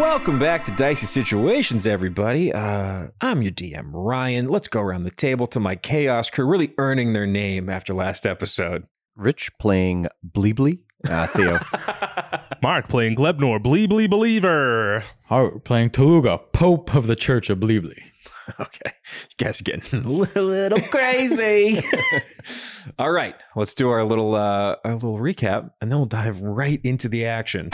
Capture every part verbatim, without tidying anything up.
Welcome back to Dicey Situations, everybody. Uh, I'm your D M, Ryan. Let's go around the table to my Chaos crew, really earning their name after last episode. Rich playing Bleebly. Uh, Theo. Mark playing Glebnor, Bleebly Believer. Hart playing Toluga, Pope of the Church of Bleebly. Okay, you guys are getting a little crazy. All right, let's do our little uh, our little recap, and then we'll dive right into the action.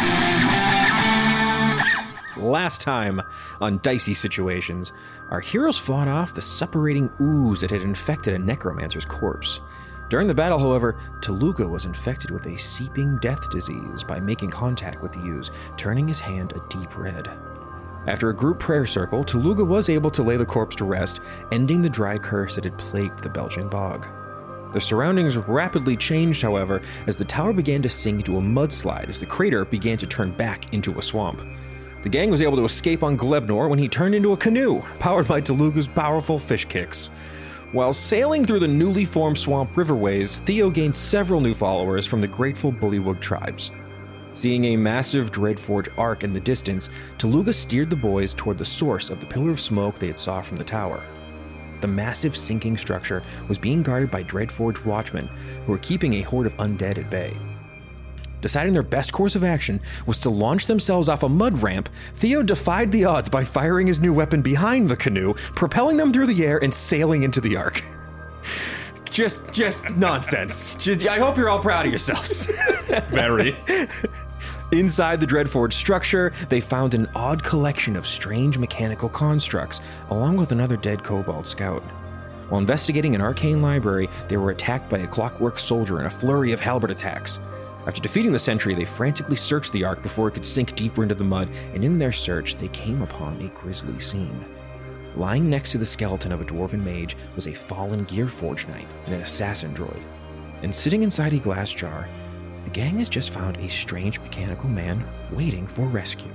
Last time on Dicey Situations, our heroes fought off the suppurating ooze that had infected a necromancer's corpse. During the battle, however, Toluga was infected with a seeping death disease by making contact with the ooze, turning his hand a deep red. After a group prayer circle, Toluga was able to lay the corpse to rest, ending the dry curse that had plagued the Belching Bog. The surroundings rapidly changed, however, as the tower began to sink into a mudslide as the crater began to turn back into a swamp. The gang was able to escape on Glebnor when he turned into a canoe, powered by Toluga's powerful fish kicks. While sailing through the newly formed swamp riverways, Theo gained several new followers from the grateful Bullywug tribes. Seeing a massive Dreadforge arc in the distance, Toluga steered the boys toward the source of the pillar of smoke they had saw from the tower. The massive sinking structure was being guarded by Dreadforge watchmen, who were keeping a horde of undead at bay. Deciding their best course of action was to launch themselves off a mud ramp, Theo defied the odds by firing his new weapon behind the canoe, propelling them through the air and sailing into the ark. Just, just nonsense. Just, I hope you're all proud of yourselves. Very. Inside the Dreadforge structure, they found an odd collection of strange mechanical constructs, along with another dead Kobold scout. While investigating an arcane library, they were attacked by a clockwork soldier in a flurry of halberd attacks. After defeating the sentry, they frantically searched the ark before it could sink deeper into the mud, and in their search, they came upon a grisly scene. Lying next to the skeleton of a dwarven mage was a fallen Gearforge knight and an assassin droid. And sitting inside a glass jar, the gang has just found a strange mechanical man waiting for rescue.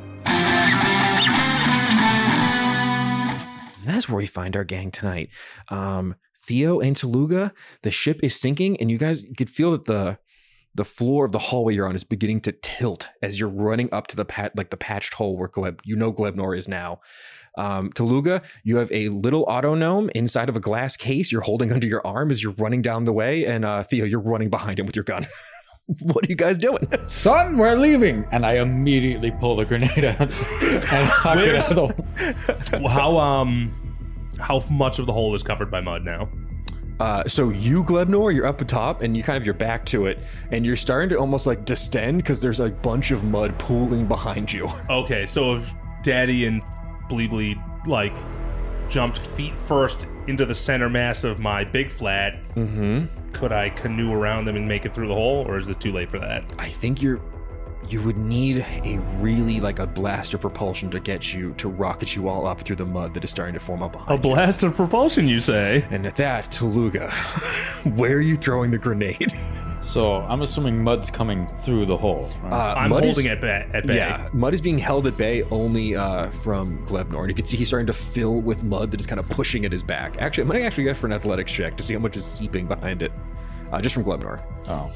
And that's where we find our gang tonight. Um, Theo and Toluga, the ship is sinking, and you guys you could feel that the the floor of the hallway you're on is beginning to tilt as you're running up to the pat like the patched hole where Gleb, you know Glebnor is now. Um, Toluga, you have a little auto gnome inside of a glass case you're holding under your arm as you're running down the way, and uh, Theo, you're running behind him with your gun. What are you guys doing? Son, we're leaving! And I immediately pull the grenade out and knock it out of the How um, how much of the hole is covered by mud now? Uh, so you, Glebnor, you're up atop and you kind of your back to it, and you're starting to almost like distend because there's a bunch of mud pooling behind you. Okay, so if Daddy and Bleebly like jumped feet first into the center mass of my big flat, mm-hmm. could I canoe around them and make it through the hole, or is it too late for that? I think you're you would need a really like a blast of propulsion to get you to rocket you all up through the mud that is starting to form up behind A you. blast of propulsion, you say? And at that, Toluga, where are you throwing the grenade? So I'm assuming mud's coming through the hole. Right? Uh, I'm Mud holding is, it ba- at bay. Yeah, Mud is being held at bay only uh, from Glebnor. And you can see he's starting to fill with mud that is kind of pushing at his back. Actually, I'm going to actually go for an athletics check to see how much is seeping behind it. Uh, just from Glebnor. Oh.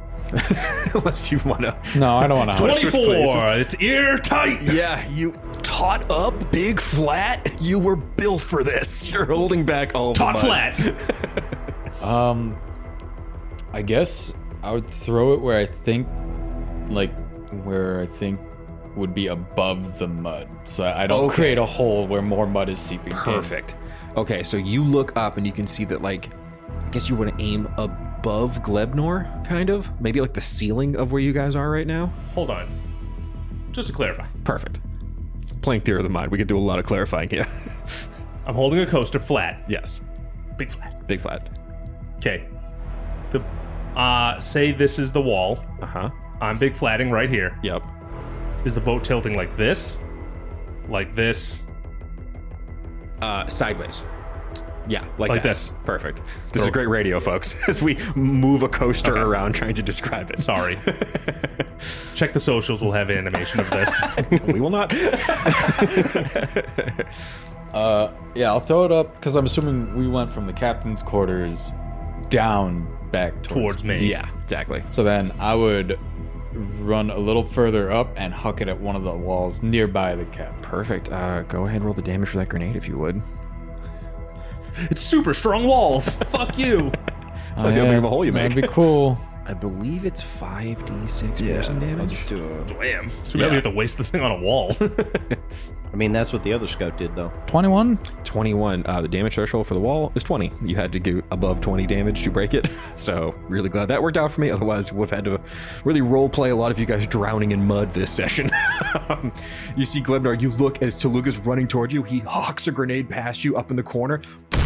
Unless you want to. No, I don't want to. twenty-four! It's airtight! Yeah, you taut up, big flat. You were built for this. You're holding back all of Taut the mud. flat! Um, I guess I would throw it where I think, like, where I think would be above the mud. So I don't Okay. create a hole where more mud is seeping in. Perfect. Okay, so you look up and you can see that, like, I guess you want to aim above Glebnor, kind of? Maybe like the ceiling of where you guys are right now? Hold on. Just to clarify. Perfect. It's playing Theory of the Mind. We can do a lot of clarifying here. I'm holding a coaster flat. Yes. Big flat. Big flat. Okay. The uh say this is the wall. Uh-huh. I'm big flatting right here. Yep. Is the boat tilting like this? Like this? Uh, sideways. Yeah, like, Like that. this. Perfect. This is great radio, folks, as we move a coaster Okay. around trying to describe it. Sorry. Check the socials. We'll have animation of this. We will not. Uh, yeah, I'll throw it up because I'm assuming we went from the captain's quarters down back towards, Towards me. Yeah, exactly. So then I would run a little further up and huck it at one of the walls nearby the cap. Perfect. Uh, go ahead and roll the damage for that grenade if you would. It's super strong walls. Fuck you. That's the opening of a hole you make. That'd be cool. I believe it's five d six piercing damage. I'll just do a... Damn. Too bad we have to waste the thing on a wall. I mean, that's what the other scout did, though. twenty-one? twenty-one. Uh, the damage threshold for the wall is twenty. You had to do above twenty damage to break it. So, really glad that worked out for me. Otherwise, we've had to really role play a lot of you guys drowning in mud this session. You see Glebnar, you look as Toluga's running toward you. He hawks a grenade past you up in the corner.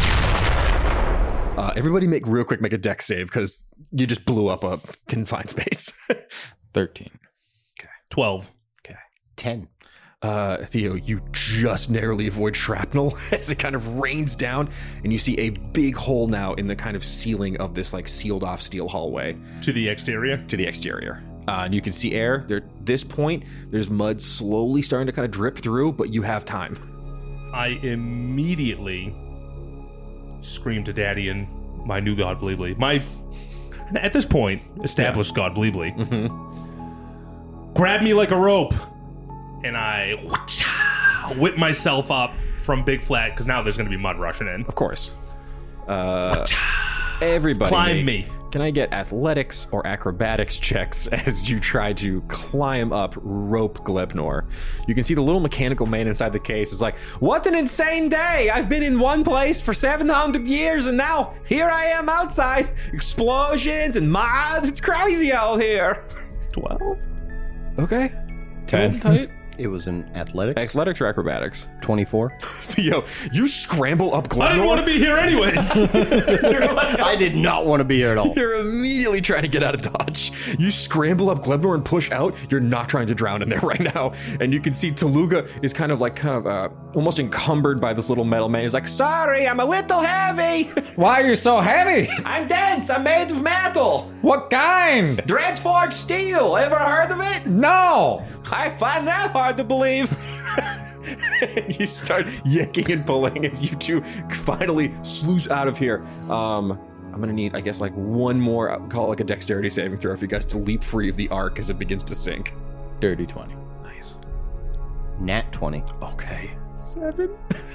Uh, everybody make real quick, make a dex save, because you just blew up a confined space. thirteen. twelve. Okay. ten. Uh, Theo, you just narrowly avoid shrapnel as it kind of rains down, and you see a big hole now in the kind of ceiling of this like sealed off steel hallway To the exterior. to the exterior. Uh, and you can see air. There, at this point, there's mud slowly starting to kind of drip through, but you have time. I immediately scream to Daddy and my new god Bleebly. My, at this point, established god Bleebly. Mm-hmm. Grab me like a rope. And I whoosh, whip myself up from Big Flat, because now there's going to be mud rushing in. Of course. Uh, everybody Climb make- me. Can I get athletics or acrobatics checks as you try to climb up rope Glebnor? You can see the little mechanical man inside the case is like, what an insane day! I've been in one place for seven hundred years and now here I am outside. Explosions and mud. It's crazy out here. twelve? Okay. ten. Tight. It was an athletics. Athletics or acrobatics? twenty-four. Yo, you scramble up Glebnor. I didn't want to be here anyways. You're like, I did not want to be here at all. You're immediately trying to get out of dodge. You scramble up Glebnor and push out. You're not trying to drown in there right now. And you can see Toluga is kind of like, kind of uh, almost encumbered by this little metal man. He's like, sorry, I'm a little heavy. Why are you so heavy? I'm dense. I'm made of metal. What kind? Dreadforged steel. Ever heard of it? No. I find that hard to believe. You start yanking and pulling as you two finally sluice out of here. Um, I'm gonna need, I guess, like one more, call it like a dexterity saving throw for you guys to leap free of the arc as it begins to sink. Dirty twenty. Nice. Nat twenty. Okay. Seven.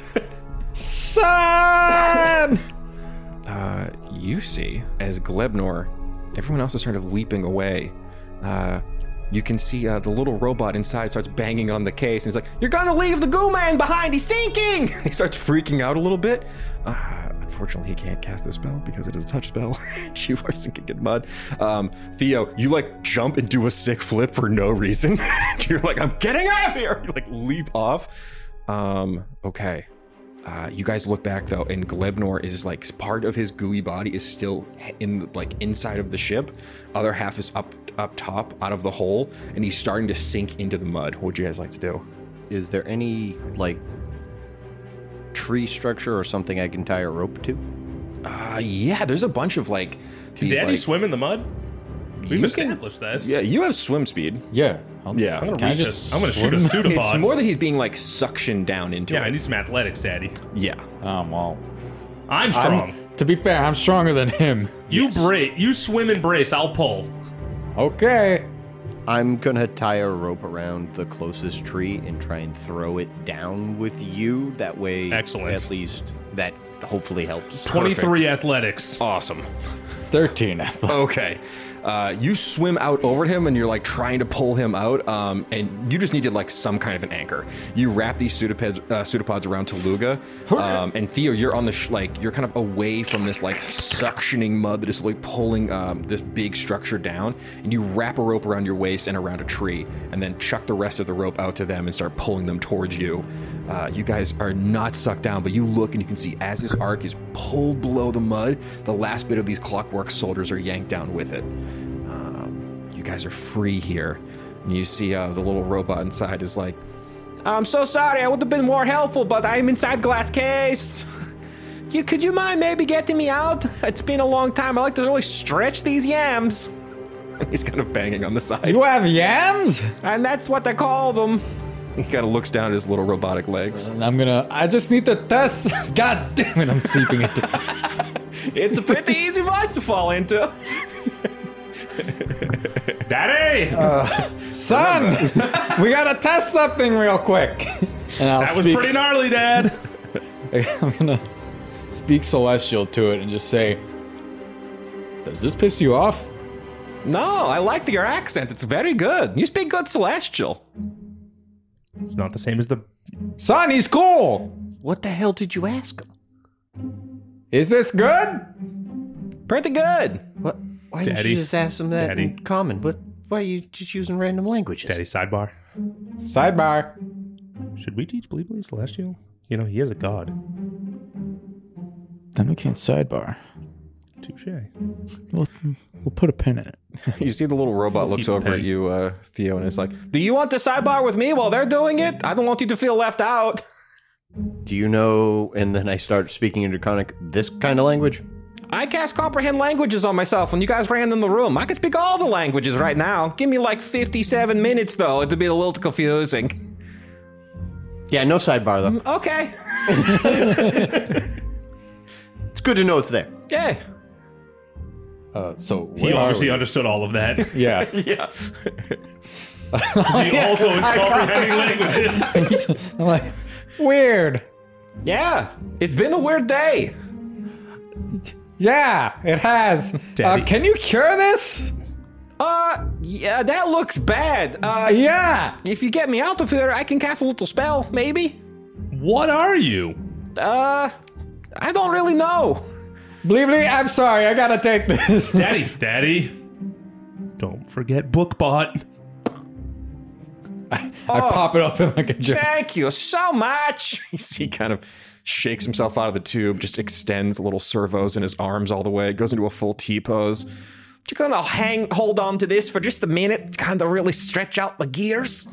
Son! Uh, you see, as Glebnor, everyone else is sort of leaping away. Uh, you can see uh, the little robot inside starts banging on the case, and he's like, "You're gonna leave the goo man behind! He's sinking!" He starts freaking out a little bit. Uh, unfortunately, he can't cast this spell because it is a touch spell. You are sinking in mud. Um, Theo, you like jump and do a sick flip for no reason. You're like, "I'm getting out of here!" You like leap off. Um, okay. Uh, you guys look back though, and Glebnor is like part of his gooey body is still in like inside of the ship. Other half is up up top out of the hole, and he's starting to sink into the mud. What would you guys like to do? Is there any, like, tree structure or something I can tie a rope to? Uh, yeah, there's a bunch of like. Can these, Daddy like, swim in the mud? We've you can- established that. Yeah, you have swim speed. Yeah. I'll, Yeah. I'm gonna Can I reach just a, I'm gonna shoot a swim? pseudopod. It's more that he's being like suctioned down into yeah, it. I need some athletics, Daddy. Yeah. Oh, well. I'm strong. I'm, to be fair, I'm stronger than him. you brace. You swim and brace. I'll pull. Okay. I'm gonna tie a rope around the closest tree and try and throw it down with you. That way, Excellent. at least that hopefully helps. twenty-three athletics. Awesome. thirteen. Okay. Uh, you swim out over him and you're like trying to pull him out, um, and you just needed like some kind of an anchor. You wrap these pseudopods, uh, pseudopods around Toluga, um, and Theo, you're on the sh- like you're kind of away from this like suctioning mud that is like pulling um, this big structure down, and you wrap a rope around your waist and around a tree, and then chuck the rest of the rope out to them and start pulling them towards you. Uh, you guys are not sucked down, but you look and you can see as this arc is pulled below the mud, the last bit of these clockwork soldiers are yanked down with it. Um, you guys are free here. And you see uh, the little robot inside is like, I'm so sorry, I would have been more helpful, but I'm inside glass case. You, could you mind maybe getting me out? It's been a long time. I like to really stretch these yams. And he's kind of banging on the side. You have yams? And that's what they call them. He kind of looks down at his little robotic legs. And I'm gonna. I just need to test. God damn it! I'm seeping into. It's a pretty easy voice to fall into. Daddy! Son, we gotta test something real quick. And I'll that was speak, pretty gnarly, Dad. I'm gonna speak Celestial to it and just say, does this piss you off? No, I like your accent. It's very good. You speak good Celestial. It's not the same as the... Son, he's cool. What the hell did you ask him? Is this good? Pretty good. What? Why didn't Daddy. you just ask him that Daddy. in common? What? Why are you just using random languages? Daddy, sidebar. Sidebar. Should we teach Bleebly Celestial? You know, he is a god. Then we can't sidebar. Touche. We'll, we'll put a pin in it. You see the little robot looks Keep over at paying. you, uh, Theo, and it's like, do you want to sidebar with me while they're doing it? I don't want you to feel left out. Do you know? And then I start speaking in Draconic, this kind of language. I cast comprehend languages on myself when you guys ran in the room. I can speak all the languages right now. Give me like fifty-seven minutes, though. It'd be a little confusing. Yeah, no sidebar though. Okay. It's good to know it's there. Yeah. Uh, so He where are obviously we? understood all of that. Yeah. Yeah. He also is comprehending languages. I'm like, weird. Yeah. It's been a weird day. Yeah, it has. Uh, Daddy. can you cure this? Uh, yeah, that looks bad. Uh, Yeah. if you get me out of here, I can cast a little spell, maybe? What are you? Uh, I don't really know. Bleebly, I'm sorry. I gotta take this. Daddy, Daddy. Don't forget BookBot. I pop it up in like a jar. Thank you so much. You see, he kind of shakes himself out of the tube, just extends little servos in his arms all the way, goes into a full T pose. You're gonna hang, hold on to this for just a minute, kind of really stretch out the gears.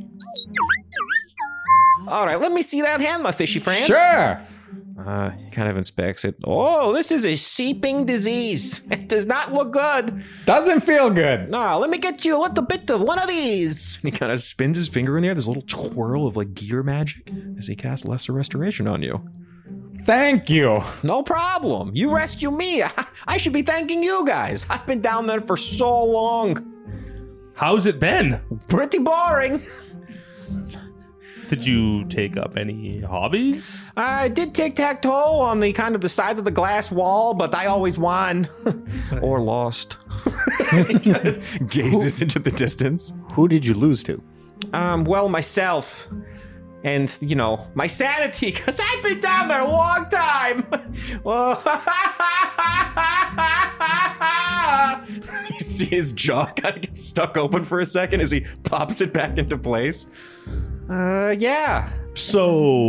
All right, let me see that hand, my fishy friend. Sure. Uh, he kind of inspects it. Oh, this is a seeping disease. It does not look good. Doesn't feel good. No, let me get you a little bit of one of these. He kind of spins his finger in there. There's a little twirl of like gear magic as he casts Lesser Restoration on you. Thank you. No problem. You rescue me. I should be thanking you guys. I've been down there for so long. How's it been? Pretty boring. Did you take up any hobbies? I did tic-tac-toe on the kind of the side of the glass wall, but I always won. Or lost. He kind of gazes into the distance. Who did you lose to? Um, well, myself. And, you know, my sanity, because I've been down there a long time. You see his jaw kind of get stuck open for a second as he pops it back into place. Uh, yeah. So...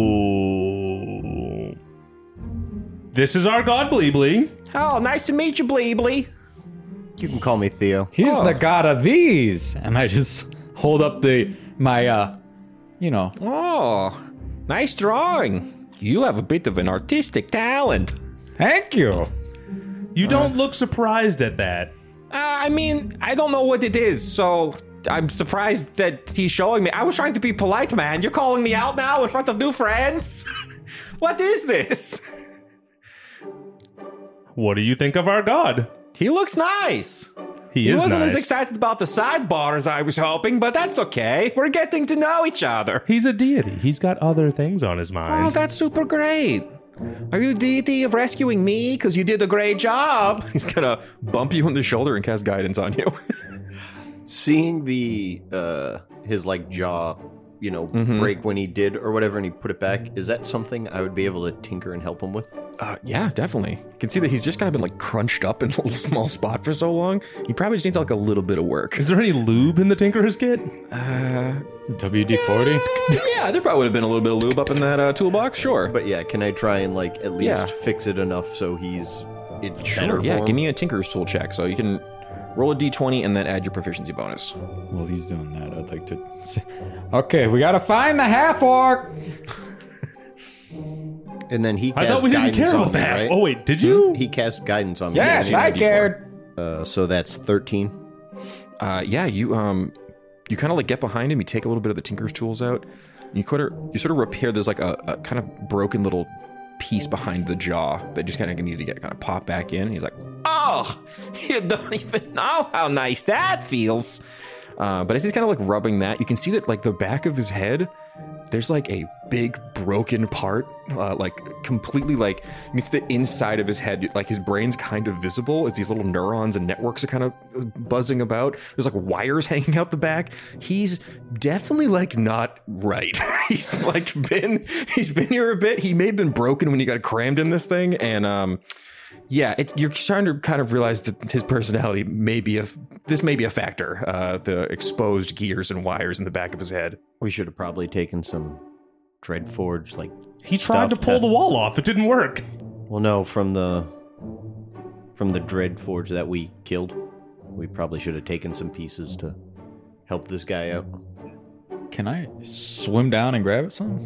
This is our god, Bleebly. Oh, nice to meet you, Bleebly. You can call me Theo. He's Oh. the god of these. And I just hold up the my uh you know. Oh, nice drawing. You have a bit of an artistic talent. Thank you. You don't look surprised at that. Uh, I mean, I don't know what it is, so I'm surprised that he's showing me. I was trying to be polite, man. You're calling me out now in front of new friends? What is this? What do you think of our god? He looks nice. He, He is wasn't nice. as excited about the sidebar as I was hoping, but that's okay. We're getting to know each other. He's a deity. He's got other things on his Oh, mind. that's super great. Are you the deity of rescuing me? Because you did a great job. He's gonna bump you in the shoulder and cast guidance on you. Seeing the uh his like jaw, you know, Mhm. break when he did or whatever, and he put it back. Is that something I would be able to tinker and help him with? Uh, yeah, definitely. You can see that he's just kind of been like crunched up in a little small spot for so long. He probably just needs like a little bit of work. Is there any lube in the Tinkerer's kit? Uh, W D forty. yeah, there probably would have been a little bit of lube up in that uh, toolbox. Sure. But yeah, can I try and like at least Yeah. fix it enough so he's it's Sure, better yeah, for give him? me a Tinker's Tool check. So you can roll a d twenty and then add your proficiency bonus. While he's doing that, I'd like to say, okay, we gotta find the half orc. And then he I cast thought we didn't guidance care on about me, that. right? Oh, wait, did you? He cast guidance on me. Yes, didn't he? I cared. Uh, so that's thirteen. Uh, yeah, you um, you kind of like get behind him. You take a little bit of the Tinker's tools out. And you sort of you sort of repair. There's like a, a kind of broken little piece behind the jaw that just kind of need to get kind of popped back in. He's like, oh, you don't even know how nice that feels. Uh, but as he's kind of like rubbing that, you can see that like the back of his head, there's like a big broken part, uh, like completely like it's the inside of his head, like his brain's kind of visible as these little neurons and networks are kind of buzzing about. There's like wires hanging out the back. He's definitely like not right. He's like been he's been here a bit. He may have been broken when he got crammed in this thing, and um. Yeah, it's, you're starting to kind of realize that his personality may be a this may be a factor. Uh, the exposed gears and wires in the back of his head. We should have probably taken some Dreadforge, like He tried to stuff pull the wall off. It didn't work. Well, no, from the from the Dreadforge that we killed, we probably should have taken some pieces to help this guy out. Can I swim down and grab it some?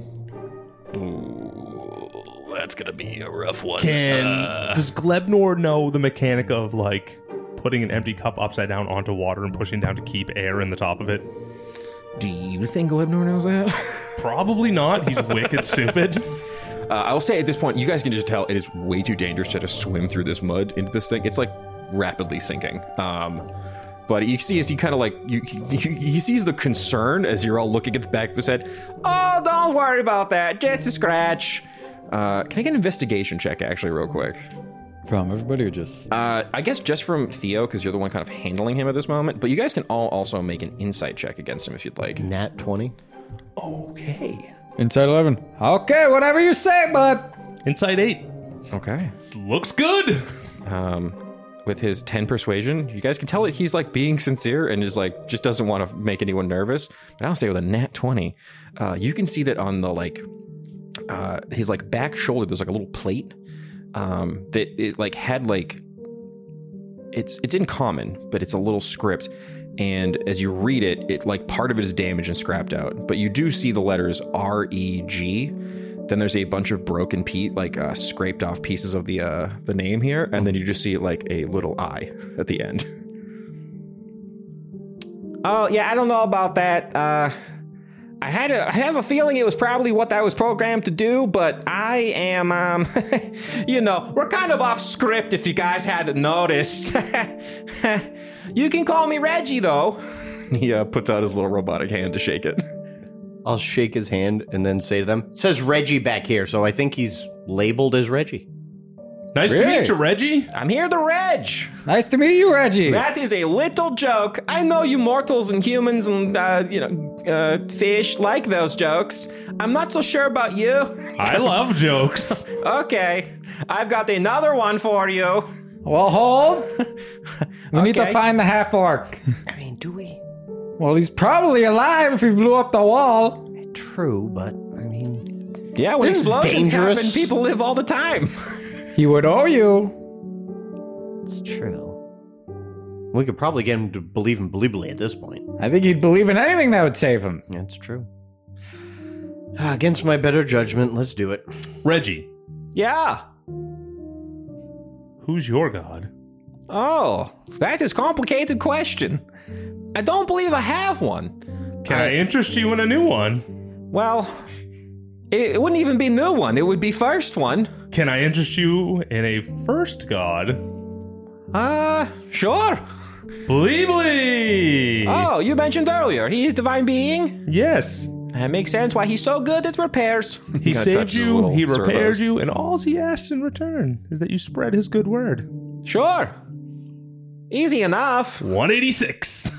Ooh, that's gonna be a rough one. Can Uh, does Glebnor know the mechanic of like putting an empty cup upside down onto water and pushing down to keep air in the top of it? do you think Glebnor knows that? Probably not. He's wicked stupid. Uh, I'll say at this point, you guys can just tell it is way too dangerous to just swim through this mud into this thing. It's like rapidly sinking. Um, but you see as he kind of like, you, he, he sees the concern as you're all looking at the back of his head. Oh, don't worry about that. Just a scratch. Uh, can I get an investigation check actually real quick? From everybody or just... Uh, I guess just from Theo, because you're the one kind of handling him at this moment. But you guys can all also make an insight check against him if you'd like. Nat twenty. Okay. Inside eleven. Okay, whatever you say, bud. Inside eight. Okay. Looks good. Um, with his ten persuasion, you guys can tell that he's like being sincere and is like just doesn't want to make anyone nervous. But I'll say with a nat twenty, uh, you can see that on the like uh, his like back shoulder, there's like a little plate um, that it like had like it's it's in common, but it's a little script. And as you read it, it like part of it is damaged and scrapped out. But you do see the letters R E G. Then there's a bunch of broken pe- like uh, scraped off pieces of the uh, the name here, and then you just see like a little I at the end. Oh yeah, I don't know about that. Uh, I had a, I have a feeling it was probably what I was programmed to do, but I am, um, you know, we're kind of off script if you guys hadn't noticed. You can call me Reggie, though. He uh, puts out his little robotic hand to shake it. I'll shake his hand and then say to them, it says Reggie back here, so I think he's labeled as Reggie. Nice Really? to meet you, Reggie. I'm here to Reg. Nice to meet you, Reggie. That is a little joke. I know you mortals and humans and, uh, you know, uh, fish like those jokes. I'm not so sure about you. I love jokes. Okay, I've got another one for you. Well, hold. We need to Okay. find the half orc. I mean, do we? Well, he's probably alive if he blew up the wall. True, but, I mean... Yeah, when This is explosions dangerous. happen, people live all the time. He would owe you. It's true. We could probably get him to believe in Beliebly at this point. I think he'd believe in anything that would save him. That's true. Ah, against my better judgment, let's do it. Reggie, Yeah. who's your god? Oh, that is a complicated question. I don't believe I have one. Can I interest you in a new one? Well, it, it wouldn't even be new one. It would be first one. Can I interest you in a first god? Uh, sure. Beliebly! Oh, you mentioned earlier, he is divine being. Yes. That makes sense why he's so good at repairs. He Gotta saved touch his you, little he repaired servos. you, and all he asks in return is that you spread his good word. Sure. Easy enough. one eighty-six.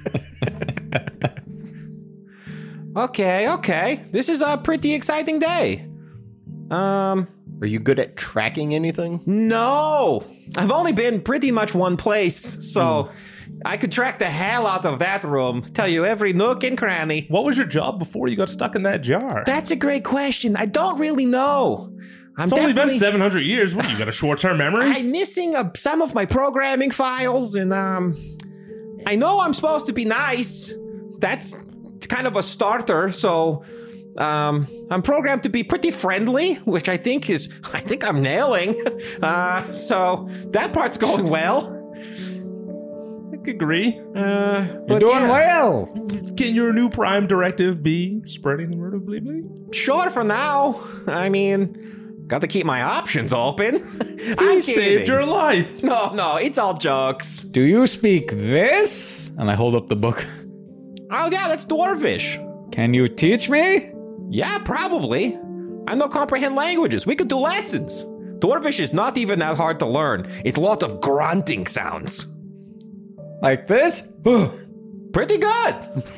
Okay, okay. This is a pretty exciting day. Um, Are you good at tracking anything? no. I've only been pretty much one place, so I could track the hell out of that room. Tell you every nook and cranny. What was your job before you got stuck in that jar? That's a great question. I don't really know. I'm it's only been definitely- seven hundred years. What, you got a short-term memory? I'm missing uh, some of my programming files, and um, I know I'm supposed to be nice. That's kind of a starter. So, um, I'm programmed to be pretty friendly, which I think is, I think I'm nailing. Uh, so that part's going well. I could agree. Uh, You're but doing yeah, well. Can your new prime directive be spreading the word of Beliebly? Sure for now. I mean, Got to keep my options open. He I saved your life. No, no, it's all jokes. Do you speak this? And I hold up the book. Oh, yeah, that's Dwarvish. Can you teach me? Yeah, probably. I don't comprehend languages. We could do lessons. Dwarvish is not even that hard to learn. It's a lot of grunting sounds. Like this? Pretty good.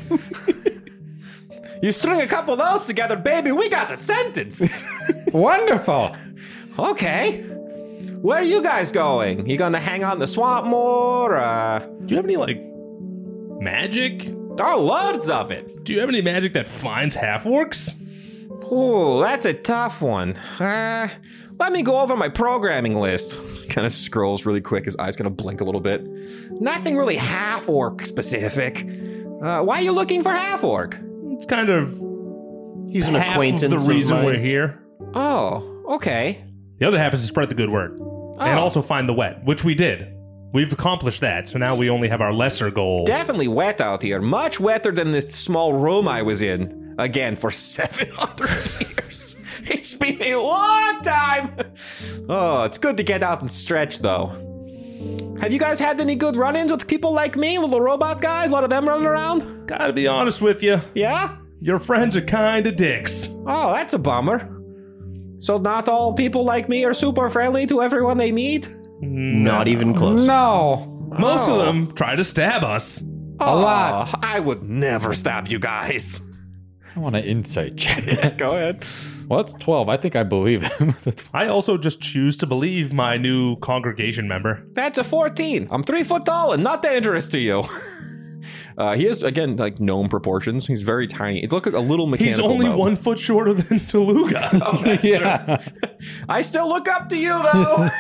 You string a couple of those together, baby, we got the sentence. Wonderful. Okay. Where are you guys going? You gonna hang out in the swamp more? Uh... Do you have any, like, magic? Oh, loads of it. Do you have any magic that finds half-orcs? Ooh, that's a tough one. Uh, let me go over my programming list. Kind of scrolls really quick. His eyes kind of blink a little bit. Nothing really half-orc specific. Uh, why are you looking for half-orc? It's kind of He's an half acquaintance of the reason of mine. we're here. Oh, okay. The other half is to spread the good word. And also find the wet, which we did. We've accomplished that, so now we only have our lesser goal. Definitely wet out here. Much wetter than this small room I was in. Again, for seven hundred years. It's been a long time. Oh, it's good to get out and stretch, though. Have you guys had any good run-ins with people like me? Little robot guys? A lot of them running around? Gotta be honest with you. Yeah? Your friends are kinda dicks. Oh, that's a bummer. So not all people like me are super friendly to everyone they meet? Not even close. No. Most Oh. of them try to stab us. A lot. Oh, I would never stab you guys. I want an insight check. Go ahead. Well, that's twelve. I think I believe him. I also just choose to believe my new congregation member. That's a fourteen. I'm three foot tall and not dangerous to you. Uh, he has, again, like gnome proportions. He's very tiny. It's like a little He's mechanical only gnome. one foot shorter than Toluga. Oh, that's yeah. true. I still look up to you, though.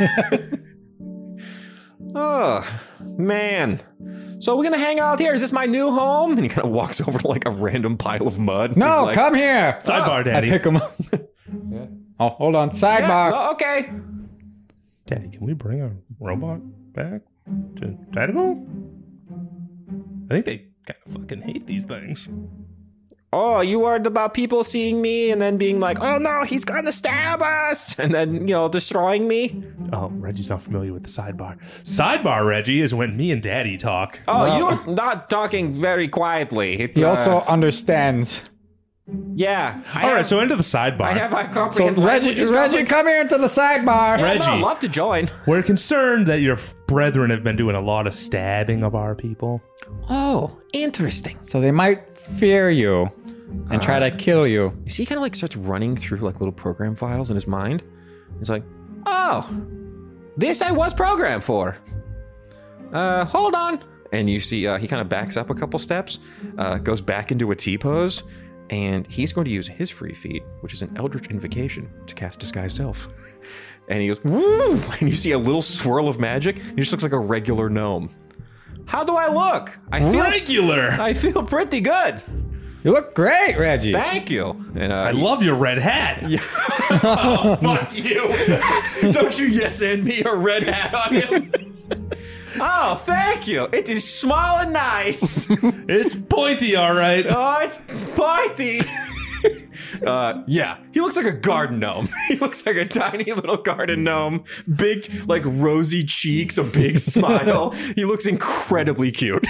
Oh, man. So we're going to hang out here. Is this my new home? And he kind of walks over to like a random pile of mud. No, He's like, come here. Sidebar, I Daddy. pick him up. Yeah. Oh, hold on. Sidebar. Yeah, oh, okay. Daddy, can we bring our robot back to Tentacle? I think they kind of fucking hate these things. Oh, you worried about people seeing me and then being like, oh no, he's going to stab us. And then, you know, destroying me. Oh, Reggie's not familiar with the sidebar. Sidebar, Reggie, is when me and Daddy talk. Oh, Well- you're not talking very quietly. It, He uh, also understands. Yeah. I All right, have- so into the sidebar. I have I So comprehend Reggie, languages Reggie, covered. come here to the sidebar. Yeah, Reggie. no, I'd love to join. We're concerned that your f- brethren have been doing a lot of stabbing of our people. Oh, interesting. So they might fear you and try to kill you. You see, he kind of like starts running through like little program files in his mind. He's like, oh, this I was programmed for. Uh, hold on. And you see, uh, he kind of backs up a couple steps, uh, goes back into a T pose, and he's going to use his free feat, which is an Eldritch Invocation, to cast Disguise Self. And he goes, woo! And you see a little swirl of magic. He just looks like a regular gnome. How do I look? I feel Regular! I feel pretty good. You look great, Reggie. Thank you. And uh, I love your red hat. oh, fuck you. Don't you yes and me a red hat on him. Oh, thank you. It is small and nice. It's pointy, all right. Oh, it's pointy. Uh, yeah, he looks like a garden gnome. He looks like a tiny little garden gnome. Big, like rosy cheeks, a big smile. He looks incredibly cute.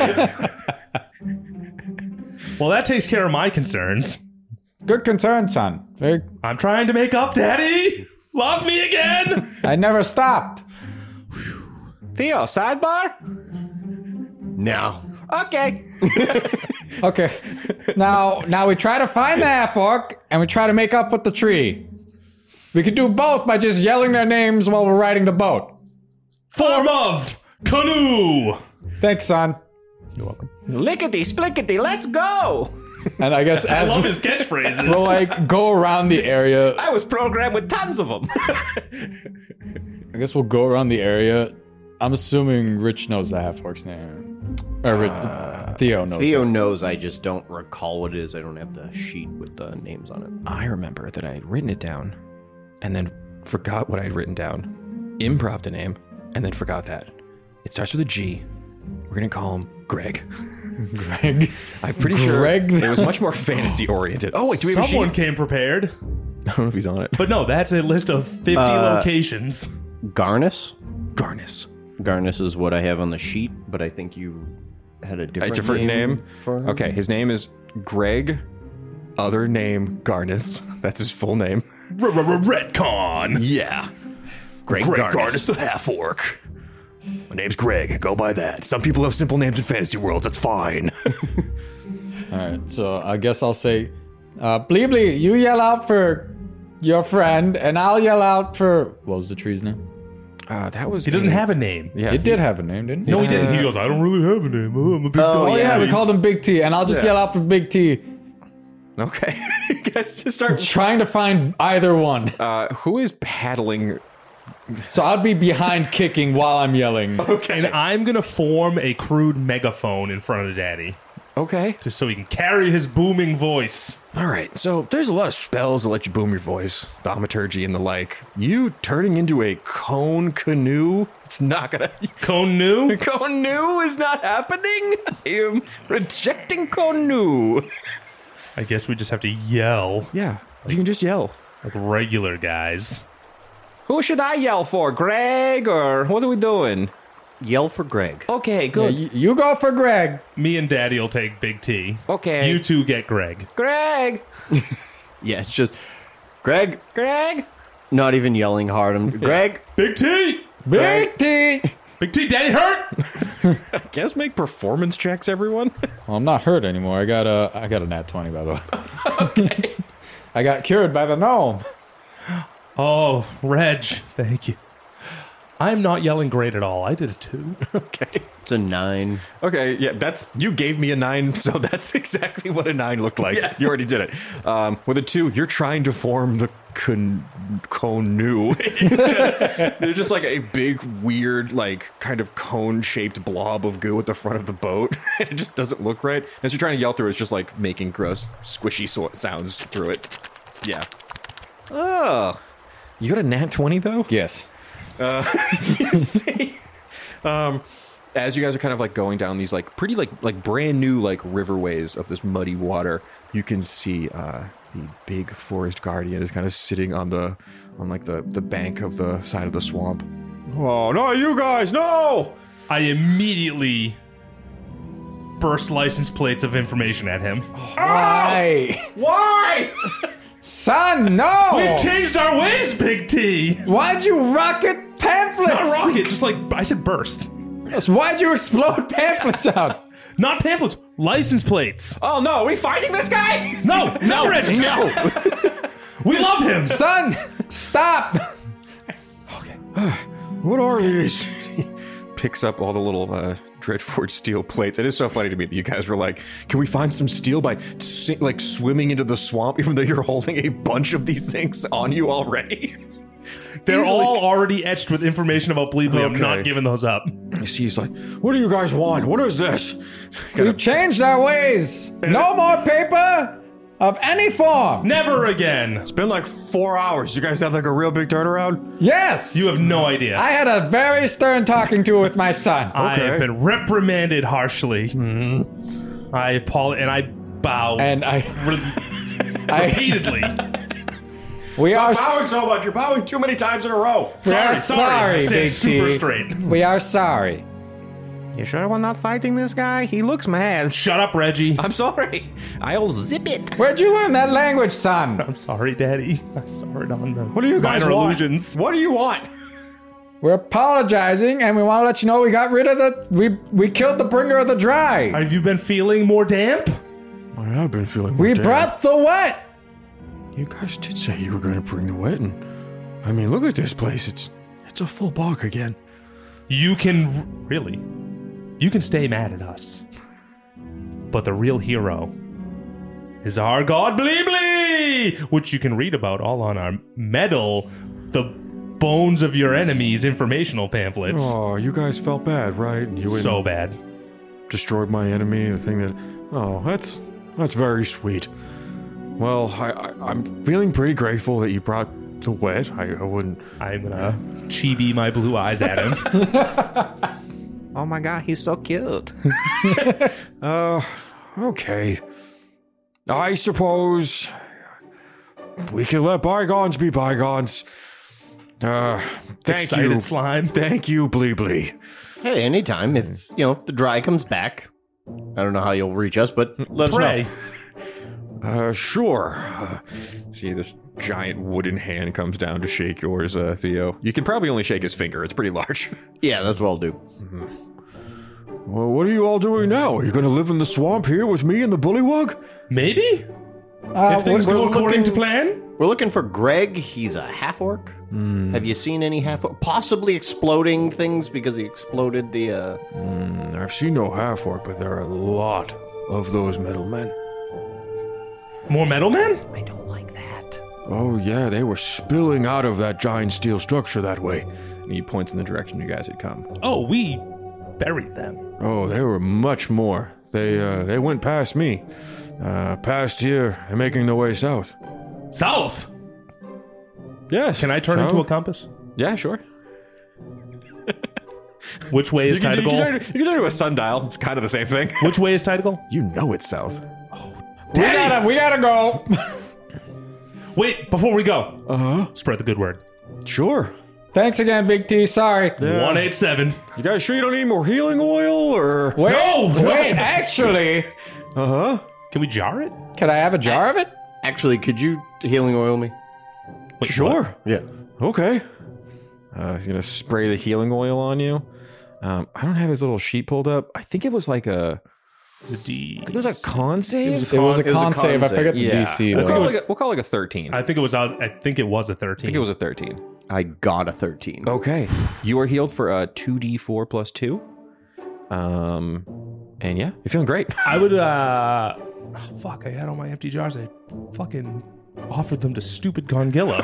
Well, that takes care of my concerns. Good concern, son. Very- I'm trying to make up, Daddy. Love me again. I never stopped. Theo, sidebar? No. Okay. Okay. Now, now we try to find the half orc and we try to make up with the tree. We could do both by just yelling their names while we're riding the boat. Form of canoe. Thanks, son. You're welcome. Lickety splickety, let's go. And I guess I as love we, his catchphrases. we'll like go around the area, I was programmed with tons of them. I guess we'll go around the area. I'm assuming Rich knows the half orc's name. Or Rich, Theo knows. Theo it. knows, I just don't recall what it is. I don't have the sheet with the names on it. I remember that I had written it down and then forgot what I had written down, improv'd a name, and then forgot that. It starts with a G. We're going to call him Greg. Greg. I'm pretty Greg? sure it was much more fantasy oriented. Oh, wait, do we have Someone a sheet? came prepared. I don't know if he's on it. But no, that's a list of fifty Uh, locations. Garnus? Garnus. Garnus is what I have on the sheet, but I think you had a different, A different name? for him. Okay, his name is Greg, other name Garnus. That's his full name. Retcon. Yeah. Greg, Greg Garnus. Garnus the half-orc. My name's Greg. Go by that. Some people have simple names in fantasy worlds. That's fine. All right, so I guess I'll say, uh, Bleebly, you yell out for your friend, and I'll yell out for what was the tree's name? Uh, that was. He doesn't have a name. Yeah, It did have a name, didn't it? No, he didn't. He goes, I don't really have a name. Oh, I'm a big Oh, dog. Oh yeah, we called him Big T, and I'll just Yeah. yell out for Big T, Okay. You guys just start. trying to find either one. Uh, who is paddling? So I'd be behind kicking while I'm yelling. And I'm going to form a crude megaphone in front of Daddy. Okay. Just so he can carry his booming voice. All right. So there's a lot of spells that let you boom your voice, thaumaturgy and the like. You turning into a cone canoe? It's not gonna. Konu? Canoe is not happening. I am rejecting canoe. I guess we just have to yell Yeah. You can just yell. like regular guys. Who should I yell for, Greg, or what are we doing? Yell for Greg. Okay, Yeah, good. you, you go for Greg. Me and Daddy will take Big T. Okay. You two get Greg. Greg! Yeah, it's just Greg. Greg! Not even yelling hard. I'm Greg. Big T! Big T. Big T, Daddy hurt! I guess make performance checks, everyone. Well, I'm not hurt anymore. I got a I got a nat twenty, by the way. Okay. I got cured by the gnome. Oh, Reg, thank you. I'm not yelling great at all. I did a two. Okay. It's a nine. Okay, yeah, that's you gave me a nine, so that's exactly what a nine looked like. You already did it. Um, with a two, you're trying to form the con- canoe. It's just, they're just like a big, weird, like kind of cone-shaped blob of goo at the front of the boat. It just doesn't look right. As you're trying to yell through, it's just like making gross, squishy so- sounds through it. Yeah. Oh, you got a nat twenty though? Yes. You see, um, as you guys are kind of like going down these like pretty like like brand new like riverways of this muddy water, you can see uh, the big forest guardian is kind of sitting on the on like the the bank of the side of the swamp. Oh no, you guys, no! I immediately burst license plates of information at him. Why? Why? Son, no! We've changed our ways, Big T! Why'd you rocket pamphlets? Not rocket, just like I said burst. Yes, why'd you explode pamphlets out? Not pamphlets, license plates. Oh no, are we fighting this guy? No, no, Reggie, no. We love him. Son, stop! What are these? He picks up all the little uh, Dreadforge steel plates. It is so funny to me that you guys were like, can we find some steel by si- like swimming into the swamp, even though you're holding a bunch of these things on you already? They're He's all like- already etched with information about Bleebly. I'm Okay. not giving those up. You see, he's like, what do you guys want? What is this? We've changed our ways. No more paper of any form. Never again. It's been like four hours. You guys had like a real big turnaround? Yes. You have no idea. I had a very stern talking to with my son. I Okay. have been reprimanded harshly. I apologize, and I bow And I, re- I repeatedly. we are Bowing so much. You're bowing too many times in a row. we are Sorry, sorry. I sorry, said Big super T. straight. We are sorry. You sure we're not fighting this guy? He looks mad. Shut up, Reggie. I'm sorry. I'll zip it. Where'd you learn that language, son? I'm sorry, Daddy. I saw it on the What do you guys minor want? illusions. What do you want? We're apologizing, and we want to let you know we got rid of the we we killed the bringer of the dry. Have you been feeling more damp? I have been feeling. We brought the wet. You guys did say you were going to bring the wet, and I mean, look at this place. It's it's a full bog again. You can really, you can stay mad at us, but the real hero is our god Bleebly, which you can read about all on our medal, the bones of your enemies informational pamphlets. Oh, you guys felt bad, right? You went So and bad. destroyed my enemy. The thing that. Oh, that's that's very sweet. Well, I, I I'm feeling pretty grateful that you brought the wet. I, I wouldn't. I'm gonna chibi my blue eyes at him. Oh my god, he's so cute. uh, okay. I suppose we can let bygones be bygones. Uh, thank Excited you. slime. Thank you, Blee Blee. Hey, anytime. If, you know, if the dry comes back, I don't know how you'll reach us, but let Pray. us know. Uh, sure. Uh, see, this giant wooden hand comes down to shake yours, uh, Theo. You can probably only shake his finger. It's pretty large. Yeah, that's what I'll do. Well, what are you all doing now? Are you going to live in the swamp here with me and the bullywug? Maybe? Uh, if things we're go according looking- to plan? We're looking for Greg. He's a half-orc. Have you seen any half-orc? Possibly exploding things because he exploded the, uh... Mm, I've seen no half-orc, but there are a lot of those metal men. More metal men? I don't like that. Oh, yeah, they were spilling out of that giant steel structure that way. And he points in the direction you guys had come. Oh, we buried them. Oh, they were much more. They, uh, they went past me. Uh, past here and making their way south. South! Yes. Can I turn so- into a compass? Yeah, sure. Which way is You can, you, Tidagal? can turn, you can turn to a sundial. It's kind of the same thing. Which way is Tidagal? You know it's south. we gotta, we gotta go. Wait, before we go, Uh-huh. spread the good word. Sure. Thanks again, Big T. Sorry. one eight seven. You guys sure you don't need any more healing oil, or... Wait, No, no. wait. Actually, Uh-huh. Can we jar it? could I have a jar of it? Actually, could you healing oil me? Wait, Sure. what? Yeah. Okay. Uh, he's gonna spray the healing oil on you. Um, I don't have his little sheet pulled up. I think it was like a... It's a D. I think it was a con save? It was a It was a con con save. I save. forget the Yeah. D C We'll though. call, it like a, we'll call it like a thirteen. I I think it was. out- I think it was a thirteen. think it was a thirteen. I got a thirteen. Okay. You are healed for uh, two d four plus two. Um, and yeah, you're feeling great. I would. uh oh, Fuck! I had all my empty jars. I fucking offered them to stupid Gongilla.